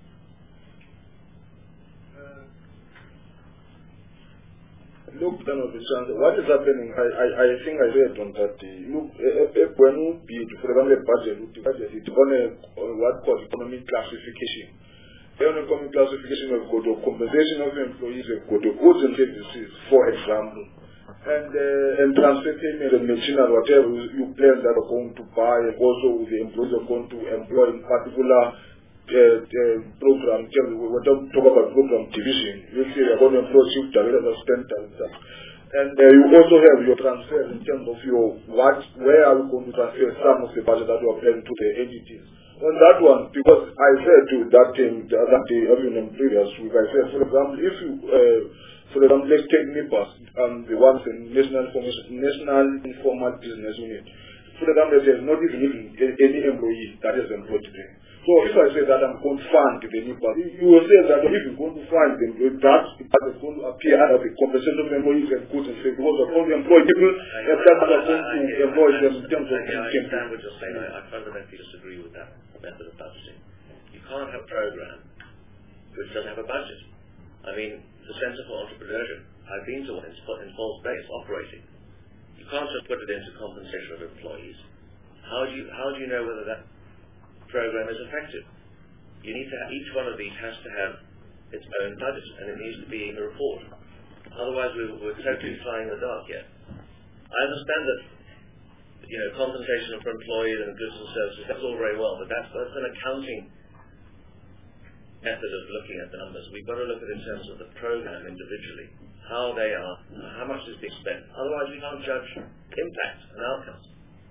Look, what is happening, I think I read on that, look, when you bid, for example, a budget, it's on what called economic classification. The economic classification we've got the compensation of employees, we've got the goods and services, for example. And transfer payment and machinery, whatever you plan that are going to buy, and also the employees are going to employ in particular program. We're talking about program division. You see, you're going to employ shift directors, assistant directors. And you also have your transfer in terms of where are you going to transfer some of the budget that you are planning to the entities. On that one, because I said to that thing, even in previous week, I said, for example, if you for example, let's take NIBAS, the ones in National Informal Business Unit. For example, there's not even any employee that is employed today. So if I say that I'm going to fund the NIBAS, you will say that if you're going to fund them, that is going to appear under the compensation of employees and goods and services, because they're going to employ people, and that's not going to employ them in terms of I understand what you're saying. I fundamentally disagree with that method of budgeting. You can't have a program which doesn't have a budget. I mean, the Sensible Entrepreneurship, I've been to one, it's in false base operating. You can't just put it into compensation of employees. How do you know whether that program is effective? You need to have, each one of these has to have its own budget, and it needs to be in the report. Otherwise, we're totally flying in the dark here. I understand that, compensation for employees and goods and services, that's all very well, but that's an accounting method of looking at the numbers. We've got to look at it in terms of the program individually, how they are, how much is being spent. Otherwise, we can't judge impact and outcomes.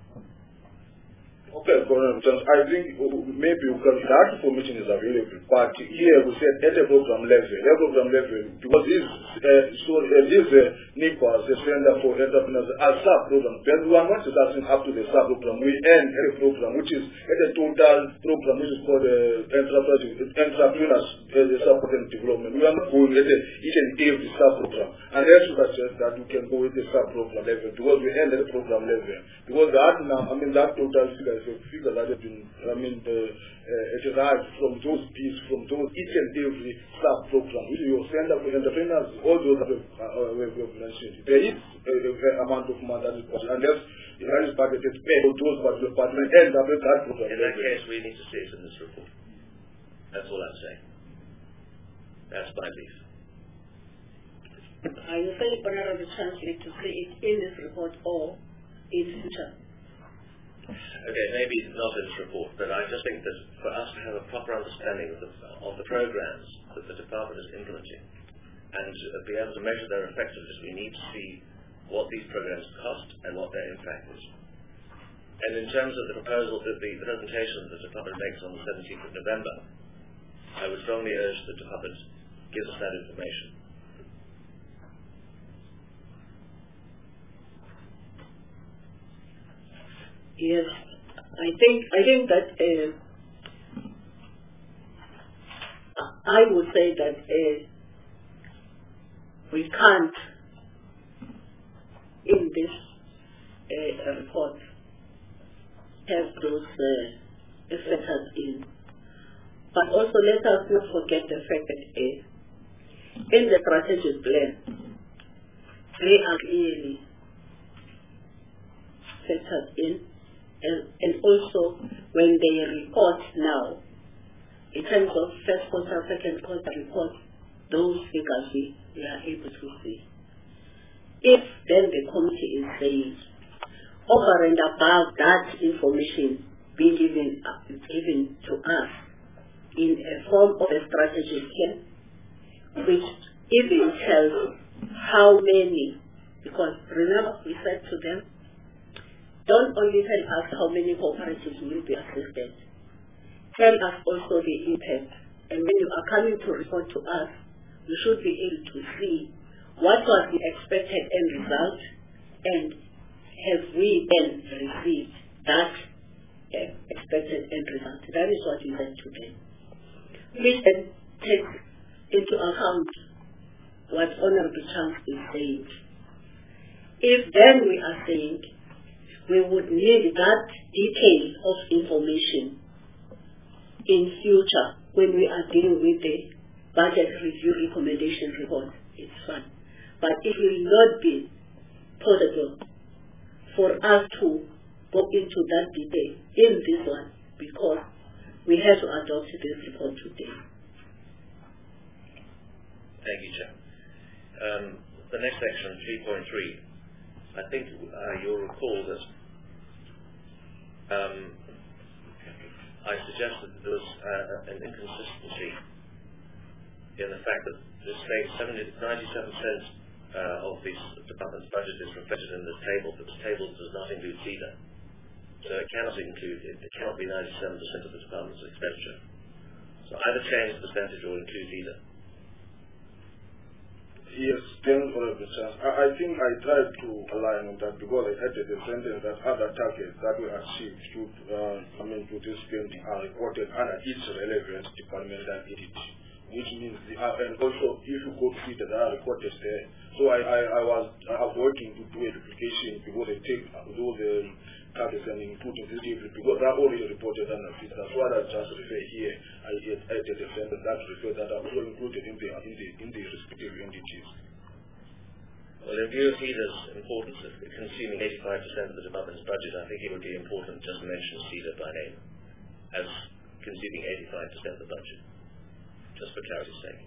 Okay, I think maybe that information is available, but here we said at a program level, because this NIBAS, the Center for Entrepreneurs, are sub-programs. Then we are not discussing up to the sub-program. We end at a program, which is at a total program, which is called Entrepreneurs Support and Development. We are not going at each and every sub-program. And that's what I said, that we can go at the sub-program level, because we end at the program level. Because that total figure figure that have been, derived from those deals, from those each and every sub-program, which your center for entrepreneurs, all those that we have mentioned. There is a amount of money that is budgeted, unless that is budgeted to pay for those particular partners end up with that program. In that case, we need to see it in this report. That's all I'm saying. That's my belief. Are you saying, Honorable Chancellor, to see it in this report or in future? Okay, maybe not in this report, but I just think that for us to have a proper understanding of the programs that the department is implementing and be able to measure their effectiveness, we need to see what these programs cost and what their impact is. And in terms of the proposal, that the presentation that the department makes on the 17th of November, I would strongly urge the department give us that information. Yes, I think that I would say that we can't in this report have those factors in. But also let us not forget the fact that in the strategic plan, they are clearly factored in. And also, when they report now, in terms of first quarter, second quarter report, those figures we are able to see. If then the committee is saying, over and above that information being given to us in a form of a strategic plan, which even tells how many, because remember we said to them, don't only tell us how many cooperatives will be assisted. Tell us also the impact. And when you are coming to report to us, you should be able to see what was the expected end result and have we then received that expected end result. That is what we said today. Please then take into account what Honorable Chance is saying. If then we are saying we would need that detail of information in future when we are dealing with the budget review recommendation report. It's fine. But it will not be possible for us to go into that detail in this one because we have to adopt this report today. Thank you, Chair. The next section, 3.3. I think you'll recall that I suggested that there was an inconsistency in the fact that this states 97% of the department's budget is reflected in this table, but this table does not include CEDA. So it cannot be 97% of the department's expenditure. So either change the percentage or include CEDA. Yes, thanks for the chance. I think I tried to align on that because I added a sentence that other targets that were achieved to this spending are reported under each relevant departmental entity, which means and also if you go to see that they are reported there. So I was working to do a duplication because they take those targets and include in this table because they are already reported under FISA. So I just refer here. I added a sentence that refers that are also included in the respective entities. Well, in view of CEDA's importance of consuming 85% of the department's budget, I think it would be important just to mention CEDA by name as consuming 85% of the budget, just for clarity's sake.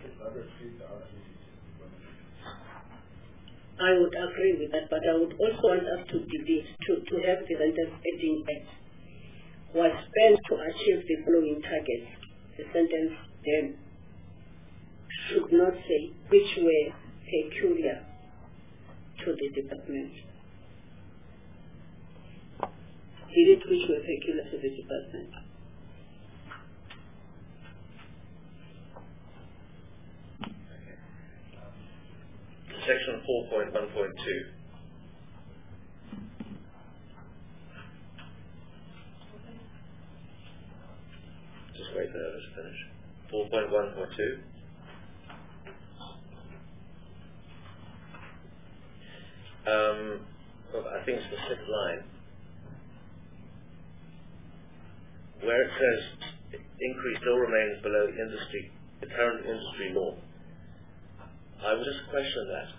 I would agree with that, but I would also want us to delete, to have the sentence ending at was spent to achieve the following targets. The sentence then should not say which were peculiar to the department. Delete which were peculiar to the department. Section 4.1.2. Just wait there, let's finish. 4.1.2. I think it's the sixth line. where it says increase still remains below the current industry norm, I would just question that.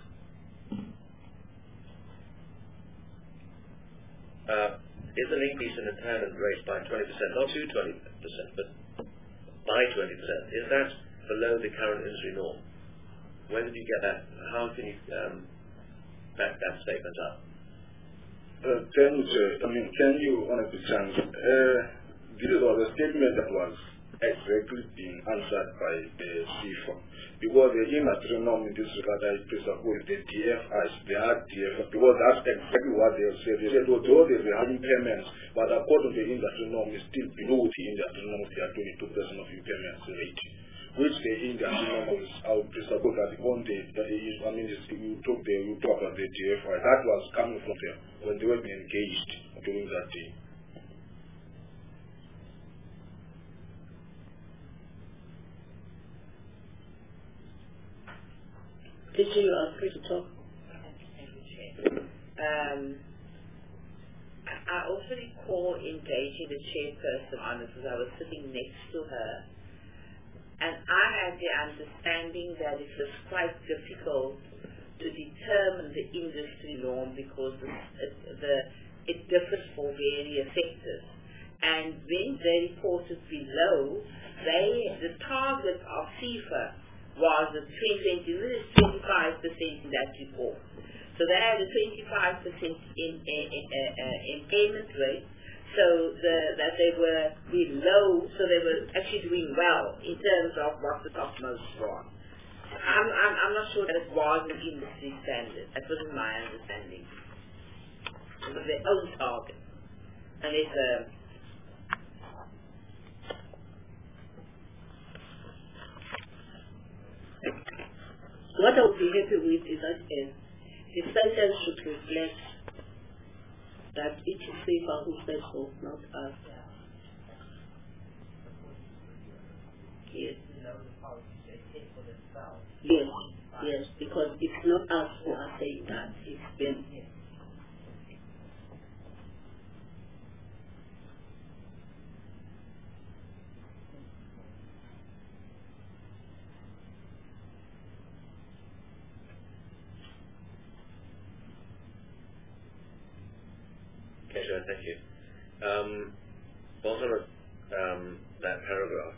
Is an increase in impairment rate by 20%, not to 20%, but by 20%, is that below the current industry norm? When did you get that? How can you back that statement up? Can you, on a good chance, this was a statement that was exactly being answered by the CIFA. Because the industry norm in this regard, I presuppose the DFIs, they are DFIs, because that's exactly what they have said. They said, although they have impairments, but according to the industry norm, is still below the industry norm. They are 22% of impairments rate, which the industry norm is, I would presuppose that on you talk about the DFI, that was coming from them when they were being engaged during that day. You are free to talk. I also recall engaging the chairperson on it because I was sitting next to her, and I had the understanding that it was quite difficult to determine the industry norm because it differs for various sectors. And when they reported below, the target of CIFA was the 25% in that report. So they had a 25% impairment rate, so that they were below, so they were actually doing well in terms of what the topmost was. I'm not sure that it was an industry standard. That wasn't my understanding. It was their own target. And it's what I would be happy with is that the sentence should reflect that it is CIFA who says so, not us. Yes. Yes, because it's not us who are saying that, it's them. Thank you. Bottom of that paragraph,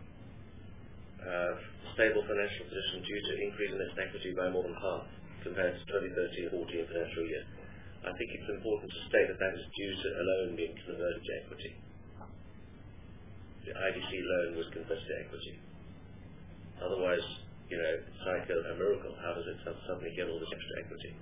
stable financial position due to increase in its equity by more than half compared to 2013-14 financial year. I think it's important to state that that is due to a loan being converted to equity. The IDC loan was converted to equity. Otherwise, it's like a miracle. How does it suddenly get all this extra equity?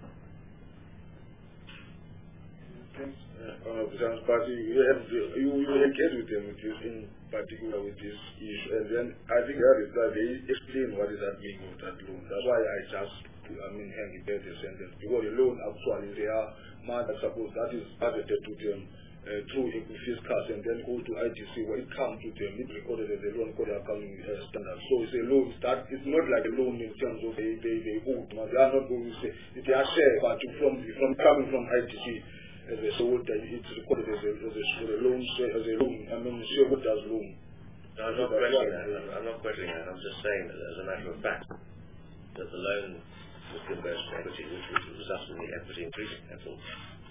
But you engage with them in particular with this issue, and then I think that is that they explain what is that meaning of that loan. That's why I just hang it there the sentence, because the loan actually they are suppose that is budgeted to them through fiscal and then go to IDC. When it comes to them, it's recorded as a loan code accounting standard. So it's a loan that it's not like a loan in terms of they owe. They are not going to say they are share, but from coming from IDC. So it's recorded as a loan. Shareholders loan. No, I'm not questioning that. I'm not questioning that. I'm just saying that as a matter of fact, that the loan was converted to equity, which would result in the equity increasing. That's all.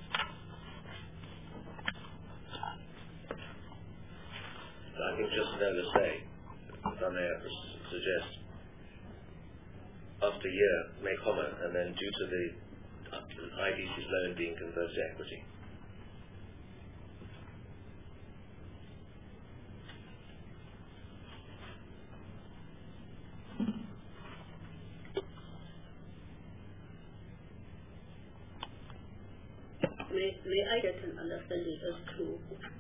So I think just to say, if I may suggest, after a year, make comment, and then due to the IDC's loan being converted to equity. May I get an understanding as to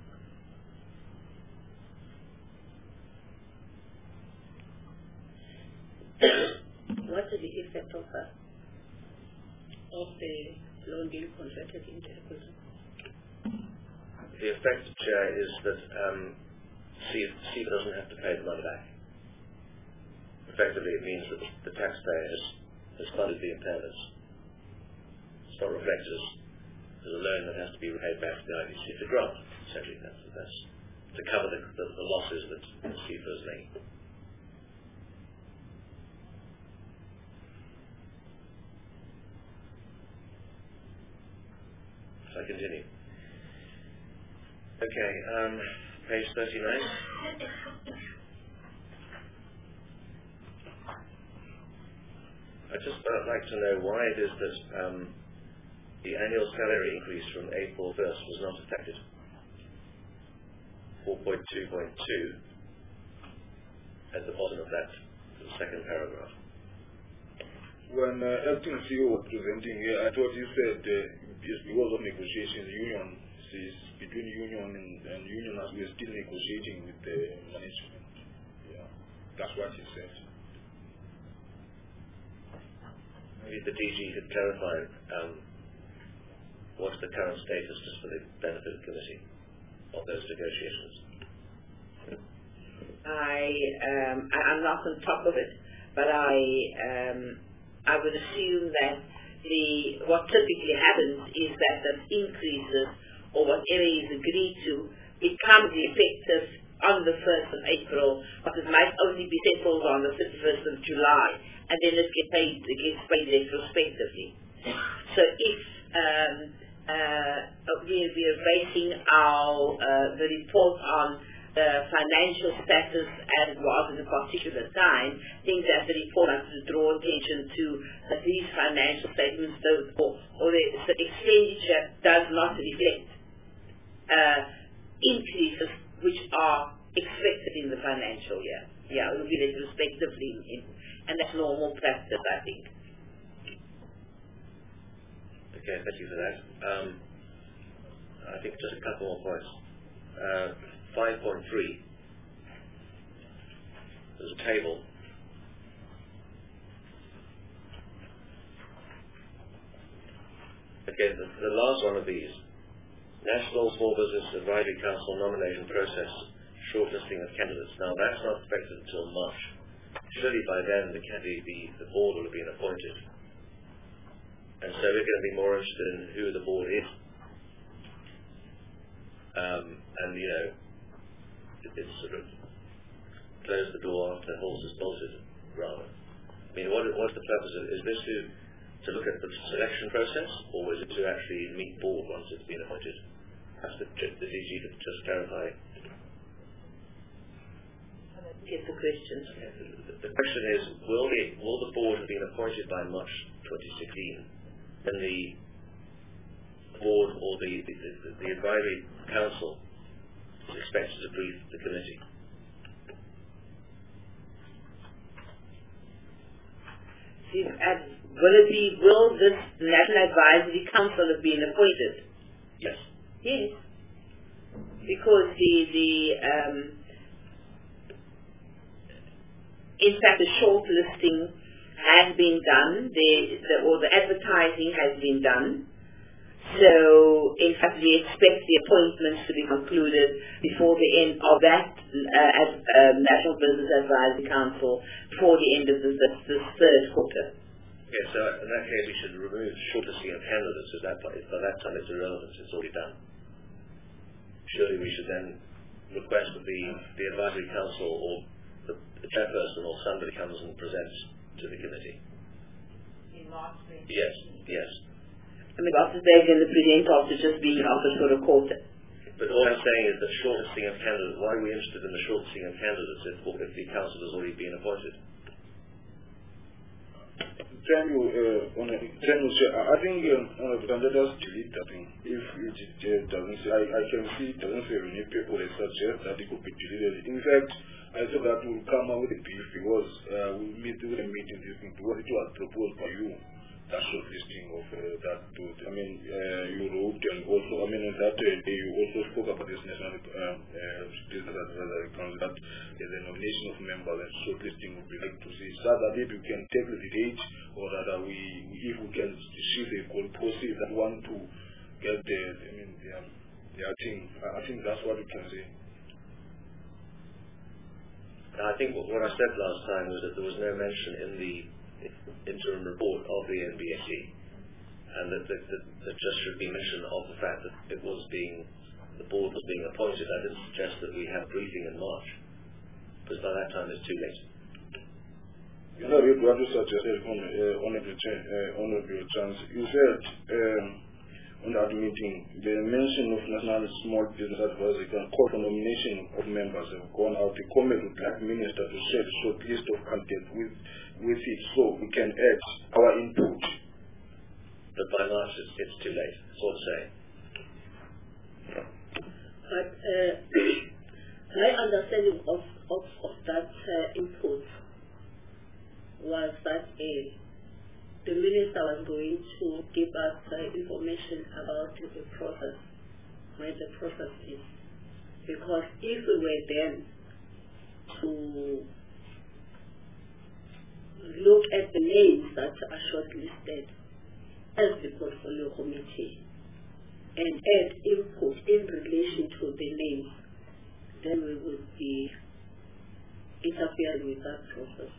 what is the effect of that? Of the loan being converted into equity? The effect, Chair, is that CIFA doesn't have to pay the money back. Effectively, it means that the taxpayer has funded the impairments. It's not reflected as a loan that has to be repaid back to the IDC. It's a grant, essentially. That's to cover the losses that CIFA is making. I continue. Okay, page 39. I'd just like to know why it is that the annual salary increase from April 1st was not affected. 4.2.2 at the bottom of that second paragraph. When acting CEO was presenting here, I thought he said it's because of negotiations, union is between union and union as we are still negotiating with the management. Yeah, that's what he said. Maybe the DG could clarify what's the current status, just for the benefit of the committee, of those negotiations. I'm not on top of it, but I would assume that what typically happens is that increases or whatever is agreed to becomes effective on the 1st of April, but it might only be settled on the 31st of July, and then it gets paid retrospectively. So if we are basing the report on the financial status as was at a particular time, think that the report has to draw attention to that these financial statements or the expenditure does not reflect increases which are expected in the financial year. Yeah, it will be retrospectively, and that's normal practice, I think. Okay, thank you for that. I think just a couple more points. 5.3, there's a table. Okay, the last one of these, National Small Business Advisory Council nomination process, shortlisting of candidates. Now that's not expected until March. Surely by then the board will have been appointed. And so we're going to be more interested in who the board is. And it's sort of close the door after the horse is bolted, rather. I mean, what's the purpose of it? Is this to look at the selection process, or is it to actually meet board once it's been appointed? That's the DG to just clarify. Get the question. The question is, will the board have been appointed by March 2016? Then the board or the advisory council is expected to brief the committee. Will this National Advisory Council have been appointed? Yes. Yes. Because in fact, the shortlisting has been done, or the advertising has been done. So, in fact, we expect the appointments to be concluded before the end of that National Business Advisory Council, before the end of this third quarter. Okay, so in that case we should remove shortlisting of candidates, by that time it's irrelevant, it's already done. Surely we should then request that the advisory council or the chairperson or somebody comes and presents to the committee. In March? Yes, yes. I mean, after they're going to present after just being after sort of quarter. But all I'm saying is that shortlisting of candidates, why are we interested in the shortlisting of candidates if the council has already been appointed? I think let us delete that thing. If it doesn't say, I can see it doesn't say any paper as such that it could be deleted. In fact, I thought that we'll come up with a brief because we'll meet with a meeting this thing because it was proposed by you. That shortlisting of that. I mean, you wrote and also, I mean, on that day you also spoke about this National Business Advisory Council that the nomination of members and shortlisting would be like to see. So that if you can take the date or that if we can see the goal process that want to get the thing, I think that's what we can say. I think what I said last time was that there was no mention in the interim report of the NBSE, and that there just should be mention of the fact that it was being the board was being appointed, I did suggest that we have a briefing in March, because by that time it's too late. You know, what you suggested, Honorable Chance, you said on that meeting, the mention of National Small Business Advisory can call for nomination of members have gone out. The comment would like Minister to share a short list of candidates with it so we can add our input. But by March it's too late, that's all I'm saying. But my understanding of that input was that the minister was going to give us information about the process, where the process is. Because if we were then to look at the names that are shortlisted as the portfolio committee and add input in relation to the names, then we would be interfering with that process.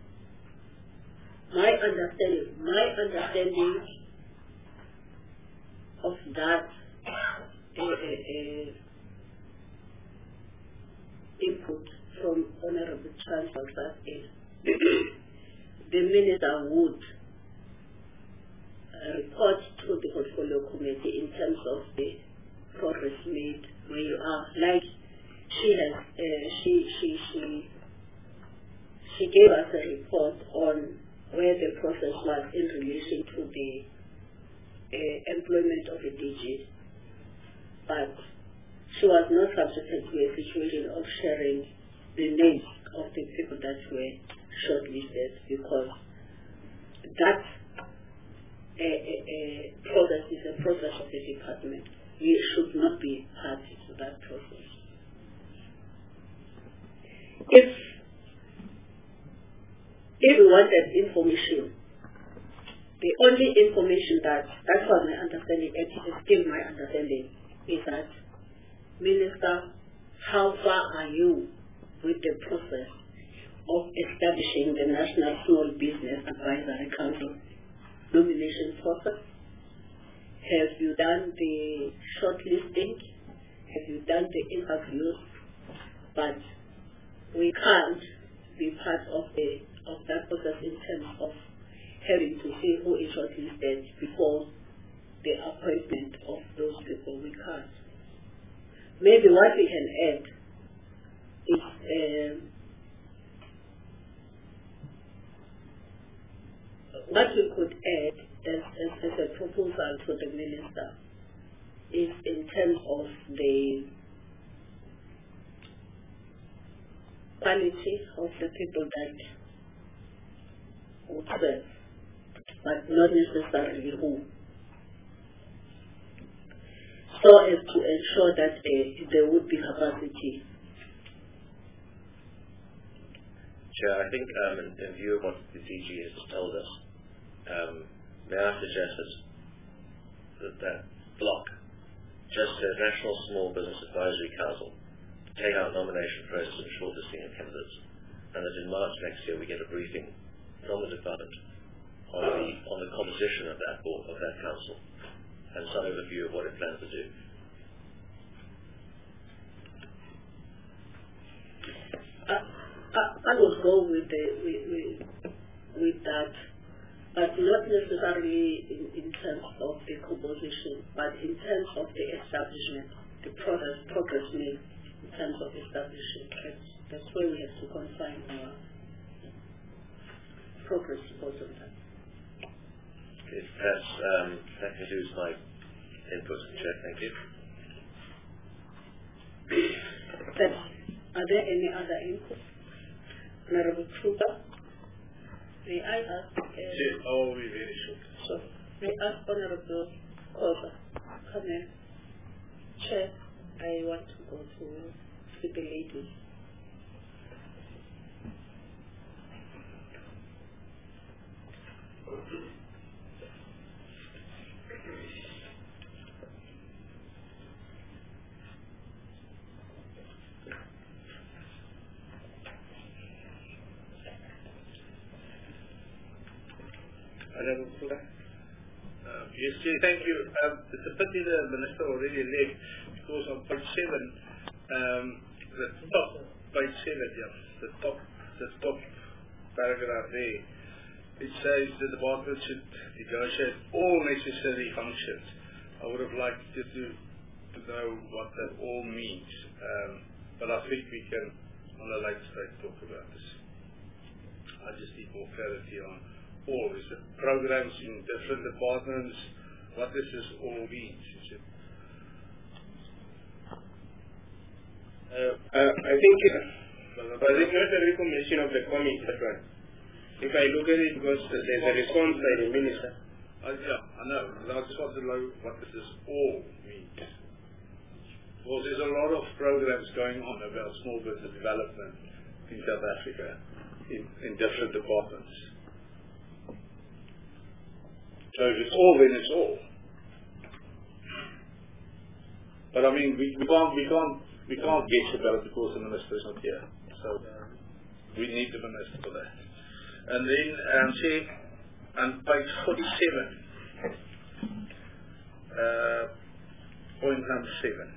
My understanding of that input from Honorable Chancellor that is the minister would report to the portfolio committee in terms of the progress made where you are. Like she has, she gave us a report on where the process was in relation to the employment of a DG, but she was not subjected to a situation of sharing the names of the people that were shortlisted, because that process is a process of the department. We should not be party to that process. If we wanted information, the only information that's what my understanding, it is still my understanding, is that, Minister, how far are you with the process of establishing the National Small Business Advisory Council nomination process? Have you done the shortlisting? Have you done the interviews? But we can't be part of that process in terms of having to see who is shortlisted before the appointment of those people. We can't. Maybe what we can add is what we could add as a proposal to the minister is in terms of the quality of the people that would serve, but not necessarily who. So as to ensure that there would be capacity. Chair, I think in view of what the DG has told us, may I suggest that block just the National Small Business Advisory Council take out nomination process and shortlisting of candidates, and that in March next year we get a briefing from the department on the composition of that board, of that council, and some overview of what it plans to do. I would go with that, but not necessarily in terms of the composition, but in terms of the establishment, the progress made in terms of establishing. That's where we have to confine our progress report on that. That concludes my input, Chair. Thank you. Are there any other inputs? Honorable Kruger, may I ask? I will be very short. So, may I ask Honorable Koza, come in. Chair, I want to go to the ladies. Yes, thank you. It's a pity the Minister already left, because on page 7, the top page 7, the top paragraph there, it says the department should negotiate all necessary functions. I would have liked you to know what that all means, but I think we can, on a later stage, talk about this. I just need more clarity on all. Is it programs in different departments? What does this all mean? I think not a recommendation of the committee, that one. If I look at it, because there's a response by the minister. Yeah, I know. I just want to know what does this all mean. Well, there's a lot of programs going on about small business development in South Africa in different departments. So if it's all, then it's all. But I mean, we can't get to that because the minister is not here. So we need the minister for that. And then see on page 47, point number 7.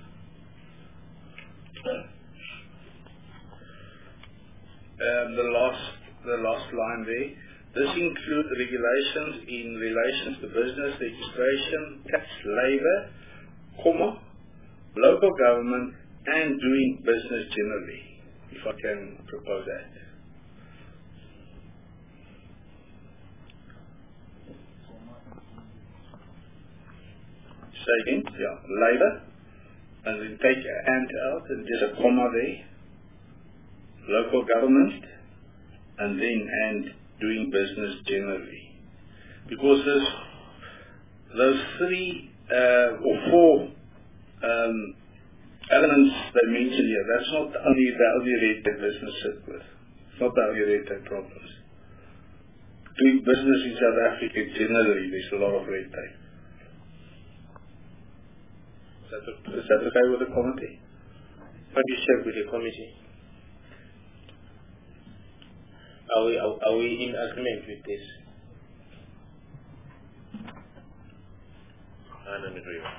The last line there. This includes regulations in relation to business registration, tax, labour, local government, and doing business generally. If I can propose that. Say again, labour, and then take and out, and there's a comma there. Local government, and then and doing business generally. Because those 3 or 4 elements they mentioned here, that's not only the only red tape business sit with. It's not the only red tape problems. Doing business in South Africa generally, there's a lot of red tape. Is that okay with the committee? What do you check with the committee? Are we in agreement with this? I'm in agreement.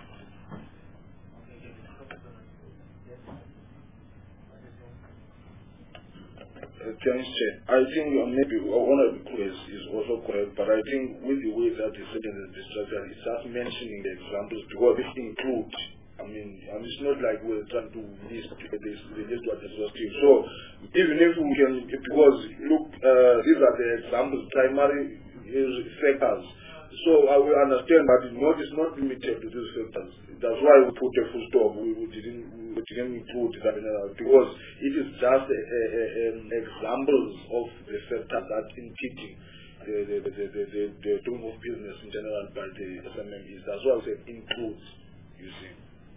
James said, I think maybe one of the clues is also correct, but I think with the way that the setting is structured, it's just mentioning the examples because this includes, it's not like we're trying to list this what is positive. So even if we can, because look, these are the examples, primary factors. So I will understand that it's not limited to these factors. That's why we put a full stop. We didn't include that because it is just examples of the factors that impeding the doing of business in general by the SMMEs. That's why I said includes, you see.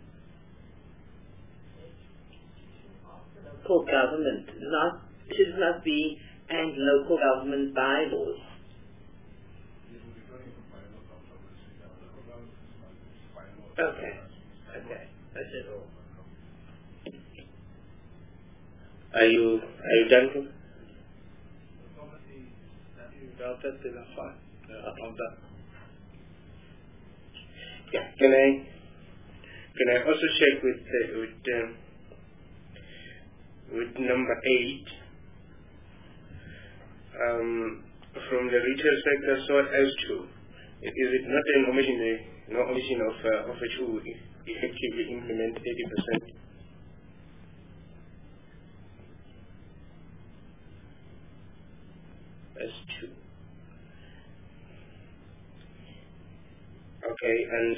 Local government, should not be and local government bylaws. Okay. That's it all. Are you done? Fine. I'm done. Yeah. Can I also check with number 8 from the retail sector so as to, is it not an omission of a to effectively implement 80%? As to. Okay, and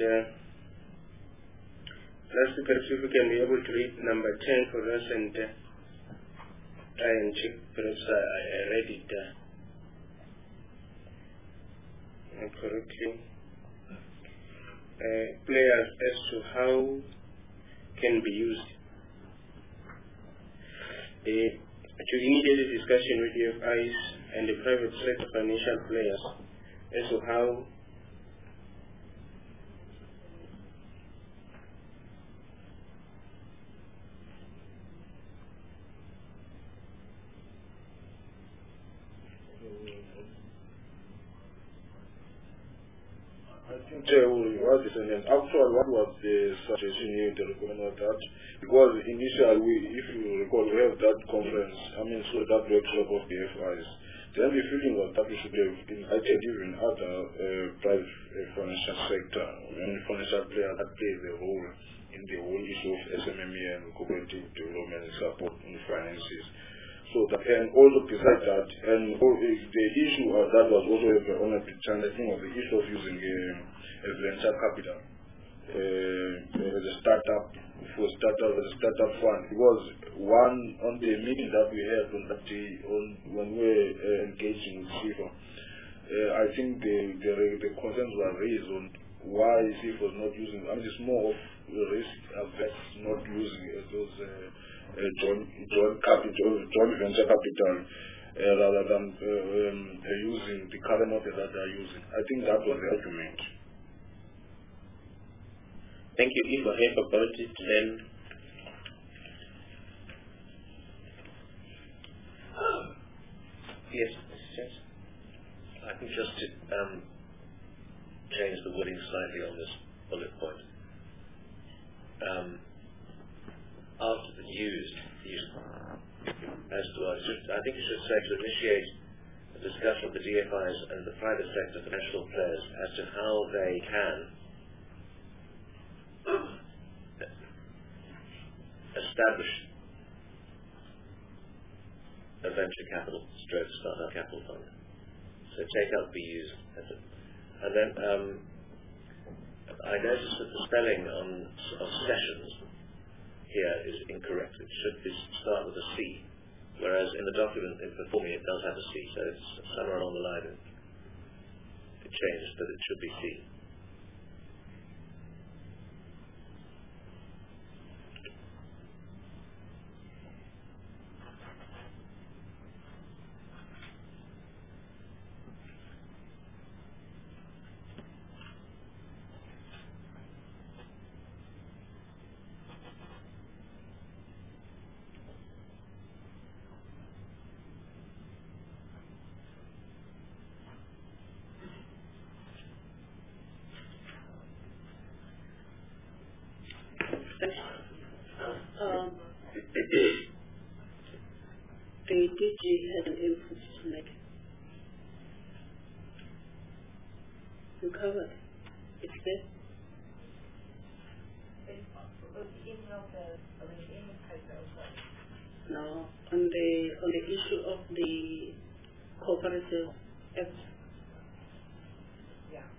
let's look at if we can be able to read number 10 for us and try and check, perhaps I read it correctly. Players as to how can be used. To initiate a discussion with UFIs and the private sector financial players as to how Actually, what was the suggestion here, the recommendation of that? Because initially, if you recall, we have that conference, that workshop of the FIs. Then the feeling was that we should have invited even other private financial sector, financial players that play the role in the whole issue of SMME and cooperative development and support in finances. So that, and also besides that, and the issue that was also on a channel, I think, was the issue of using a venture capital as a startup fund. It was one on the meeting that we had on that day when we were engaging with CIFA. I think the concerns were raised on why CIFA was not using. It's more of risk averse, not using those joint venture capital rather than using the current model that they are using. I think that was the argument. Thank you. If I have about it, then yes, I think just to change the wording slightly on this bullet point. After the used as to I think you should say to initiate a discussion of the DFIs and the private sector financial players as to how they can establish a venture capital startup capital fund. So take out the used, and then I noticed that the spelling of sessions here is incorrect. It should start with a C, whereas in the document before me it does have a C, so it's somewhere along the line it changed, but it should be C. The DG has an input to make. You covered. It's there. No, on the issue of the cooperative act. Yeah.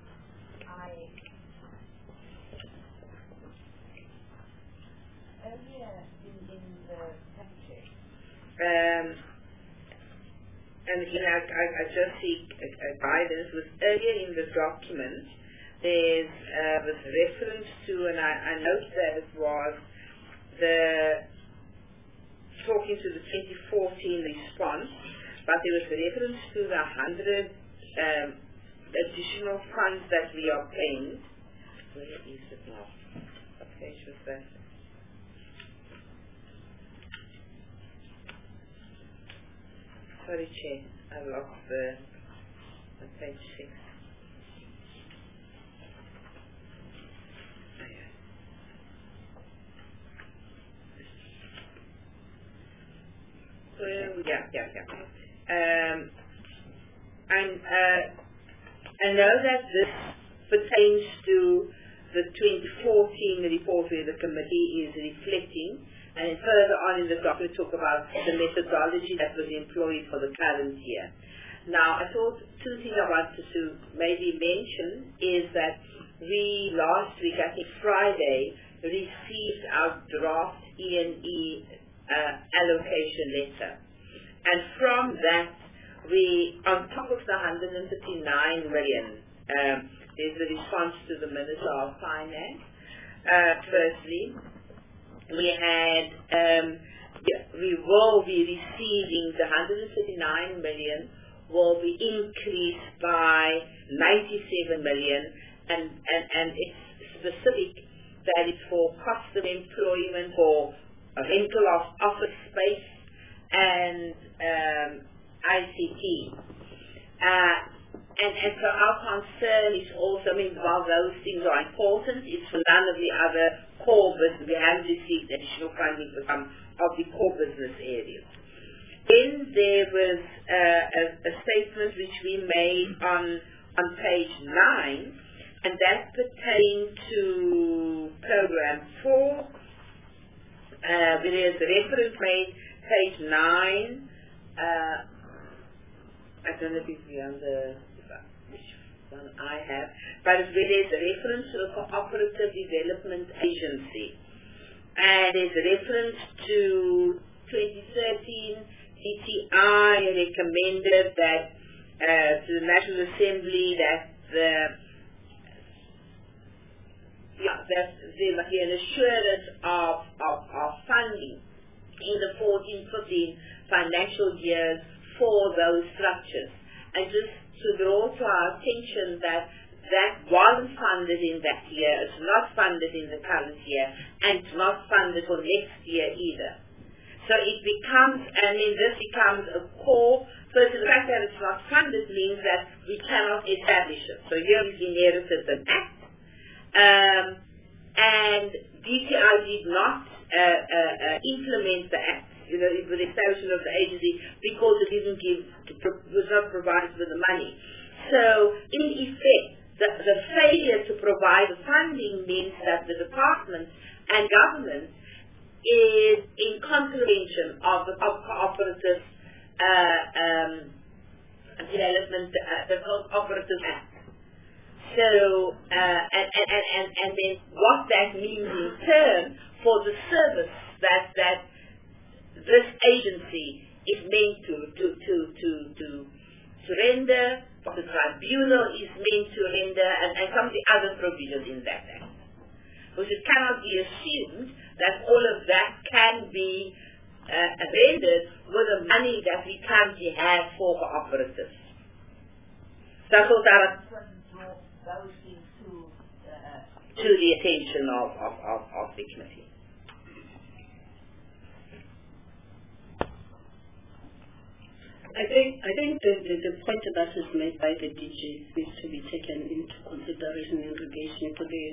Earlier in the package. And again, I just seek guidance. Was earlier in the document, there's was reference to, and I note that it was the talking to the 2014 response, but there was a reference to the 100 additional funds that we obtained. Where is it now? What page was that? Sorry, Chair, I lost the page 6. I know that this pertains to the 2014 report where the committee is reflecting. And further on in the document, talk about the methodology that was employed for the current year. Now, I thought two things I wanted to maybe mention is that we last week, I think Friday, received our draft E&E allocation letter. And from that, we, on top of the 139 million, there's a response to the Minister of Finance. Firstly, we will be receiving the 139 million will be increased by 97 million, and it's specific that it's for cost of employment, for a rental of office space, and ICT. And And so our concern is also, while those things are important, it's for none of the other core business. We haven't received additional funding for some of the core business areas. Then there was a statement which we made on page 9, and that pertained to program 4. There is a reference made, page 9. I don't know if it's which one I have, but there's a reference to the Cooperative Development Agency. And there's a reference to 2013 DTI recommended that to the National Assembly that there must be an assurance of funding in the 14-15 financial years for those structures. And just to draw to our attention that wasn't funded in that year, it's not funded in the current year, and it's not funded for next year either. So it becomes, this becomes a core. So the fact that it's not funded means that we cannot establish it. So here we've inherited an act, and DTI did not implement the act, with the establishment of the agency, because it was not provided with the money. So in effect, the failure to provide the funding means that the department and government is in contravention of the Cooperative Development, the Cooperative Act. So, and then what that means in turn for the service that this agency is meant to render, what the tribunal is meant to render, and some of the other provisions in that act. Because it cannot be assumed that all of that can be rendered with the money that we currently have for cooperatives. So I thought that those things to the attention of the committee. I think the point that is made by the DG needs to be taken into consideration in relation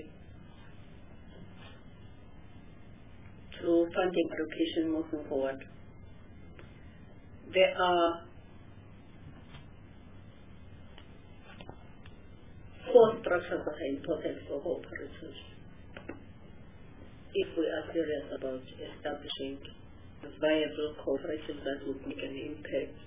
to funding allocation moving forward. There are 4 structures that are important for cooperatives if we are serious about establishing viable cooperatives that would make an impact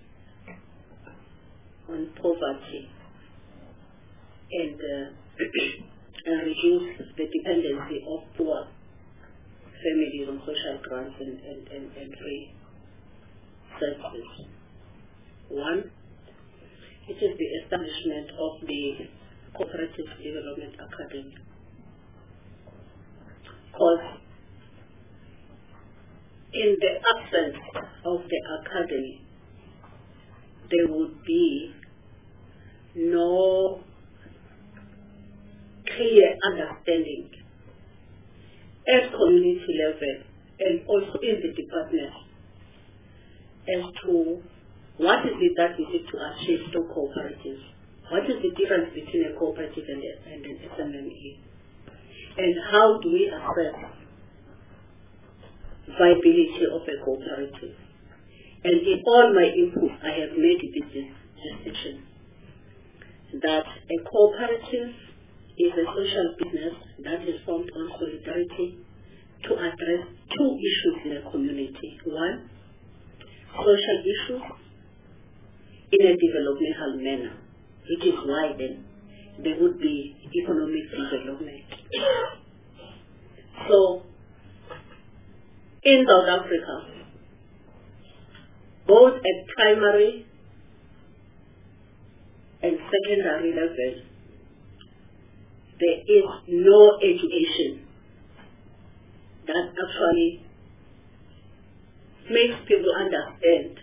on poverty and reduce the dependency of poor families on social grants and free services. 1, it is the establishment of the Cooperative Development Academy. Because in the absence of the academy, there would be no clear understanding at community level and also in the department as to what is it that we need to achieve through cooperatives. What is the difference between a cooperative and an SMME? And how do we assess viability of a cooperative? And in all my input, I have made this distinction that a cooperative is a social business that is formed on solidarity to address 2 issues in a community. 1, social issues in a developmental manner, which is why then there would be economic development. So, in South Africa, both at primary and secondary level, there is no education that actually makes people understand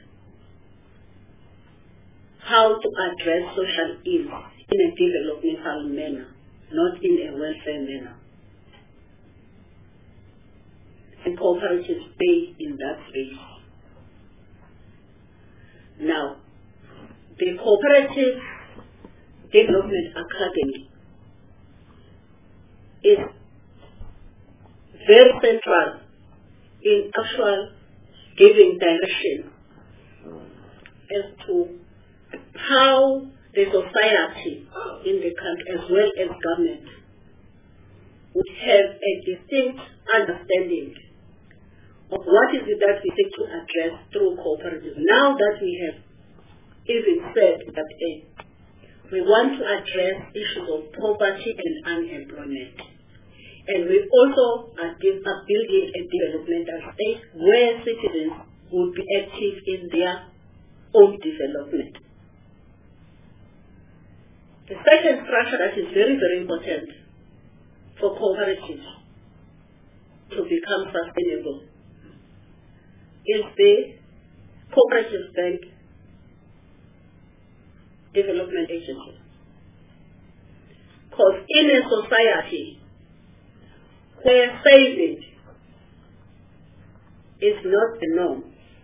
how to address social ills in a developmental manner, not in a welfare manner. And cooperatives play in that space. Now, the Cooperative Development Academy is very central in actual giving direction as to how the society in the country as well as government would have a distinct understanding of what is it that we seek to address through cooperatives. Now that we have even said that we want to address issues of poverty and unemployment, and we also are building a developmental state where citizens would be active in their own development. The second structure that is very, very important for cooperatives to become sustainable is the Cooperative Bank Development Agency. Because in a society where saving is not the norm,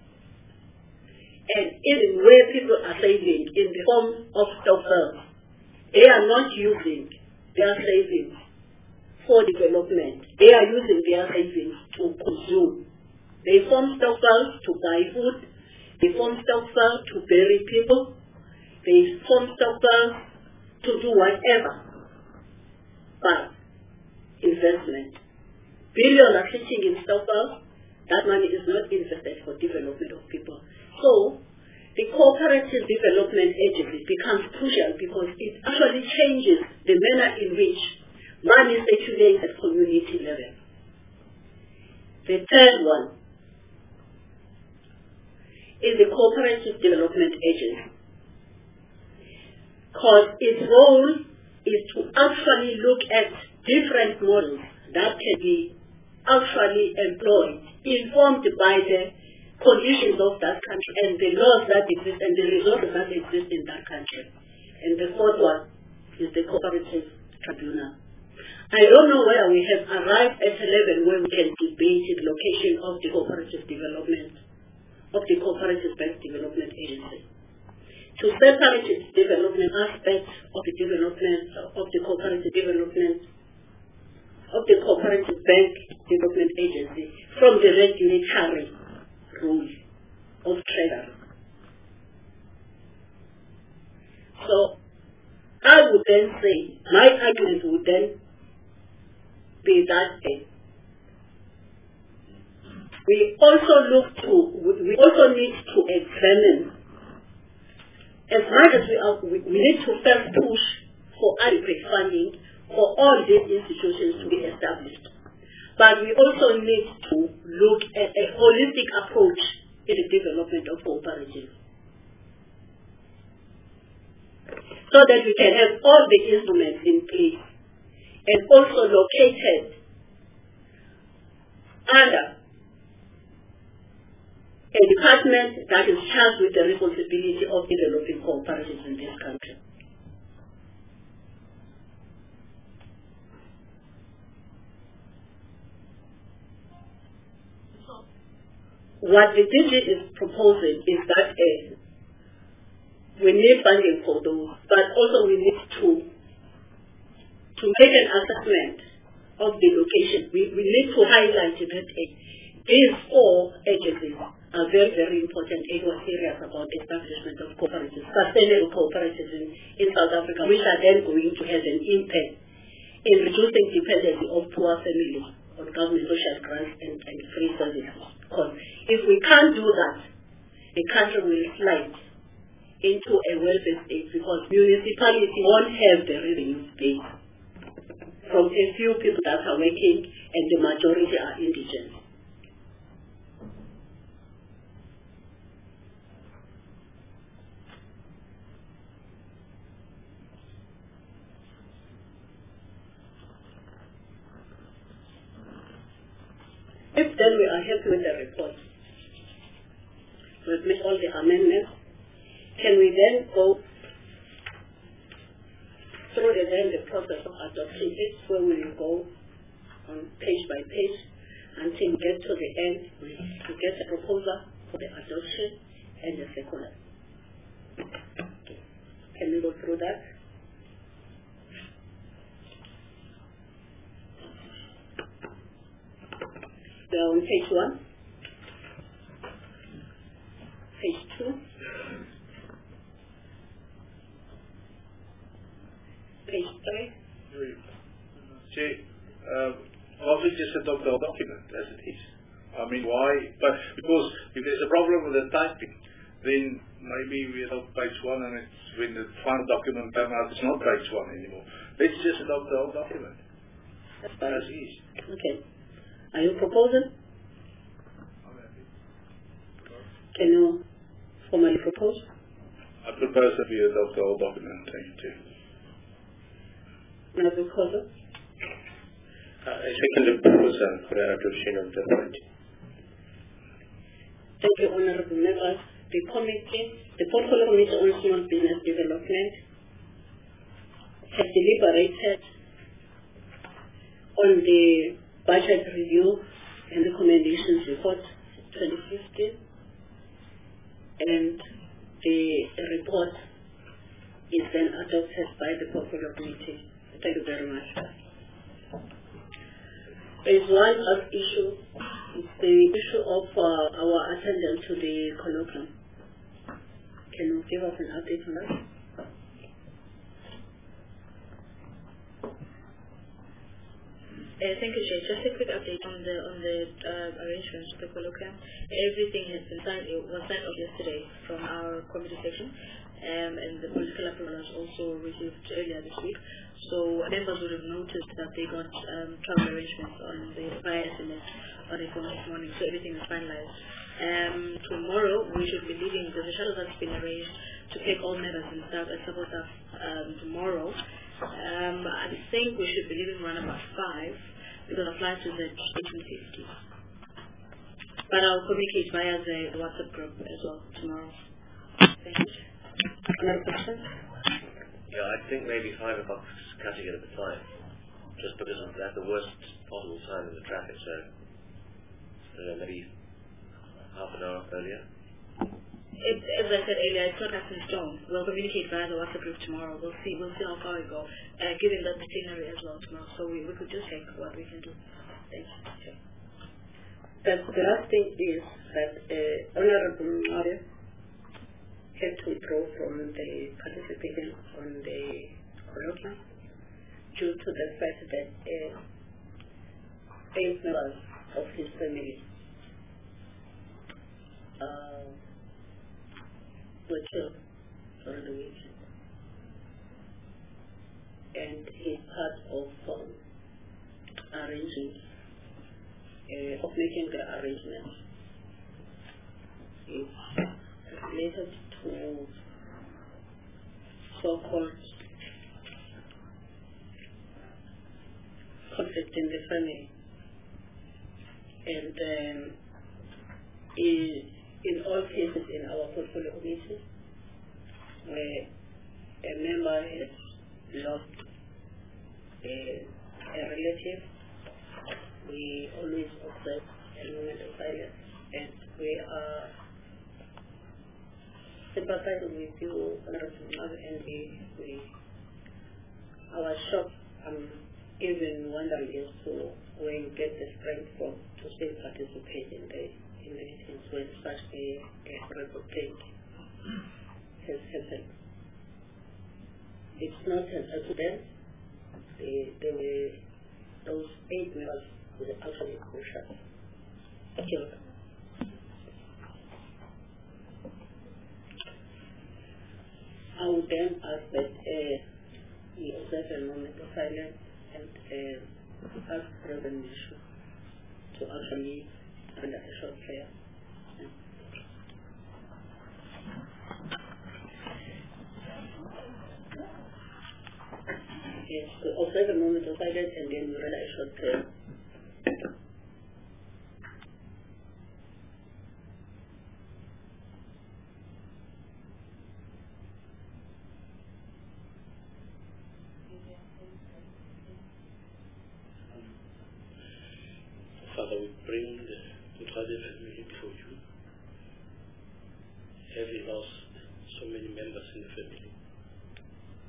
and even where people are saving in the form of stokvel, they are not using their savings for development. They are using their savings to consume. They form stokvels to buy food. They form stokvels to bury people. They form stokvels to do whatever. But investment. Billions are sitting in stokvels. That money is not invested for development of people. So the Cooperative Development Agency becomes crucial because it actually changes the manner in which money circulates at community level. The third one is the Cooperative Development Agency, because its role is to actually look at different models that can be actually employed, informed by the conditions of that country and the laws that exist and the resources that exist in that country. And the fourth one is the Cooperative Tribunal. I don't know whether we have arrived at a level where we can debate the location of the Cooperative Development, of the Cooperative Bank Development Agency. To separate its development aspects of the development of the Cooperative Development of the Cooperative Bank Development Agency from the regulatory rule of treasury. So I would then say, my argument would then be that we also need to examine, as much as we need to first push for adequate funding for all these institutions to be established. But we also need to look at a holistic approach in the development of cooperatives, so that we can have all the instruments in place and also located under a department that is charged with the responsibility of developing cooperatives in this country. What the DG is proposing is that we need funding for those, but also we need to make an assessment of the location. We need to highlight that these four agencies are very, very important areas about the establishment of cooperatives, sustainable cooperatives in South Africa, which are then going to have an impact in reducing dependency of poor families on government social grants and free services. Because if we can't do that, the country will slide into a welfare state, because municipalities won't have the revenue base from a few people that are working and the majority are indigent. If then we are happy with the report, we've made all the amendments, can we then go through the process of adopting it, where we will go on page by page until we get to the end, to get a proposal for the adoption and the circular. Can we go through that? on page 1. Page 2. Page 3. Why don't we just adopt the document as it is? I mean, why? But because if there's a problem with the typing, then maybe we adopt page 1 and it's when the final document comes out, it's not page 1 anymore. Let's just adopt the whole document as is. Okay. Are you proposing? Can you formally propose? I propose that we adopt the whole document. Thank you. Another proposal? I second the proposal for the adoption of the budget. Thank you, Honorable Members. The Portfolio Committee on Small Business Development has deliberated on the budget review and recommendations report 2015, and the report is then adopted by the Portfolio Committee. Thank you very much. There is one last issue. It's the issue of our attendance to the colloquium. Can you give us an update on that? Thank you, Chair. Just a quick update on the arrangements for the colloquium. Everything has been signed. It was signed off yesterday from our committee section, and the political approval was also received earlier this week. So members would have noticed that they got travel arrangements on the via SMS on the phone this morning. So everything is finalized. Tomorrow we should be leaving. There's a shuttle that's been arranged to take all members and staff and support staff tomorrow. I think we should be leaving around about 5 because our flight is at 18:50. But I'll communicate via the WhatsApp group as well tomorrow. Thank you. Another question? Yeah, I think maybe 5 o'clock is cutting it at the time, just because of that, the worst possible time in the traffic, so maybe half an hour earlier. As I said earlier, it's not set in stone. We'll communicate via the WhatsApp group tomorrow. We'll see how far we go, given that the scenery as well tomorrow. So we could just check what we can do. Thank you. The last thing is that Honorable Mario had to withdraw from the participation on the colloquium due to the fact that 8 members of his family were killed during the weekend, and he's part of making the arrangements. It's related to so-called conflict in the family, and in all cases in our portfolio committee, where a member has lost a relative, we always observe a moment of silence, and we are sympathizing with you, and our shock, even wondering as to where you get the strength from to still participate in the meetings when such a horrible thing has happened. It's not an accident. There were those 8 members who were actually crucial. Killed. I would then ask that we observe a moment of silence and ask President Mishu to actually render a short prayer. Yes, we observe a moment of silence and then we render a short prayer. Father, we bring the Mutwale family before you, having lost so many members in the family.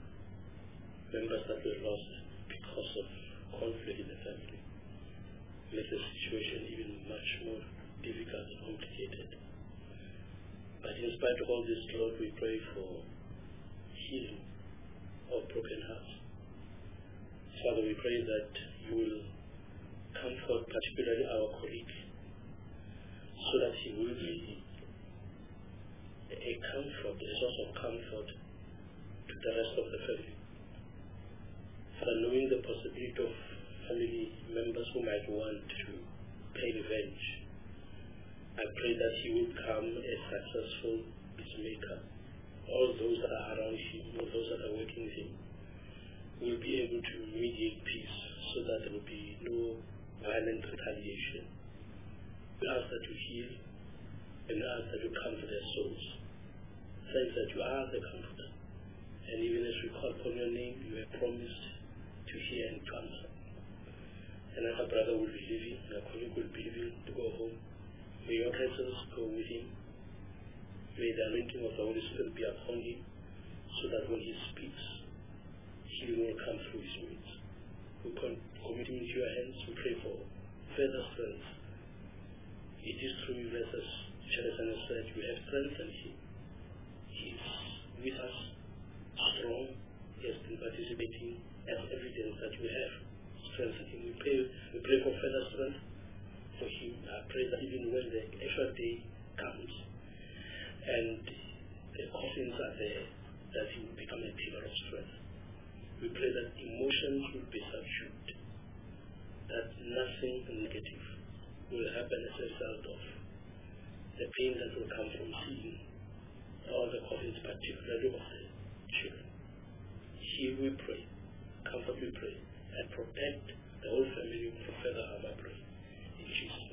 Members that were lost because of conflict in the family. make the situation even much more difficult and complicated. But in spite of all this, Lord, we pray for healing of broken hearts. Father, we pray that you will comfort particularly our colleague, so that he will be a comfort, a source of comfort to the rest of the family. For knowing the possibility of family members who might want to pay revenge, I pray that he will become a successful peacemaker. All those that are around him, all those that are working with him, will be able to mediate peace so that there will be no violent retaliation. We ask that you heal, and we ask that you comfort their souls. Thanks that you are the comforter. And even as we call upon your name, you have promised to hear and to answer. And as our brother will be leaving, our colleague will be leaving to go home, may your presence go with him. May the anointing of the Holy Spirit be upon him, so that when he speaks, healing will come through his words. We commit him into your hands. We pray for further strength. It is through you, as Charles said, you have strengthened him. He is with us, strong. He has been participating as evidence that you have strengthened him. We pray for further strength for him. I pray that even when the actual day comes and the coffins are there, that he will become a pillar of strength. We pray that emotions will be subdued, that nothing negative will happen as a result of the pain that will come from seeing all the coffins, particularly of the children. Heal, we pray, comfort, we pray, and protect the whole family from further harm, I pray. In Jesus' name.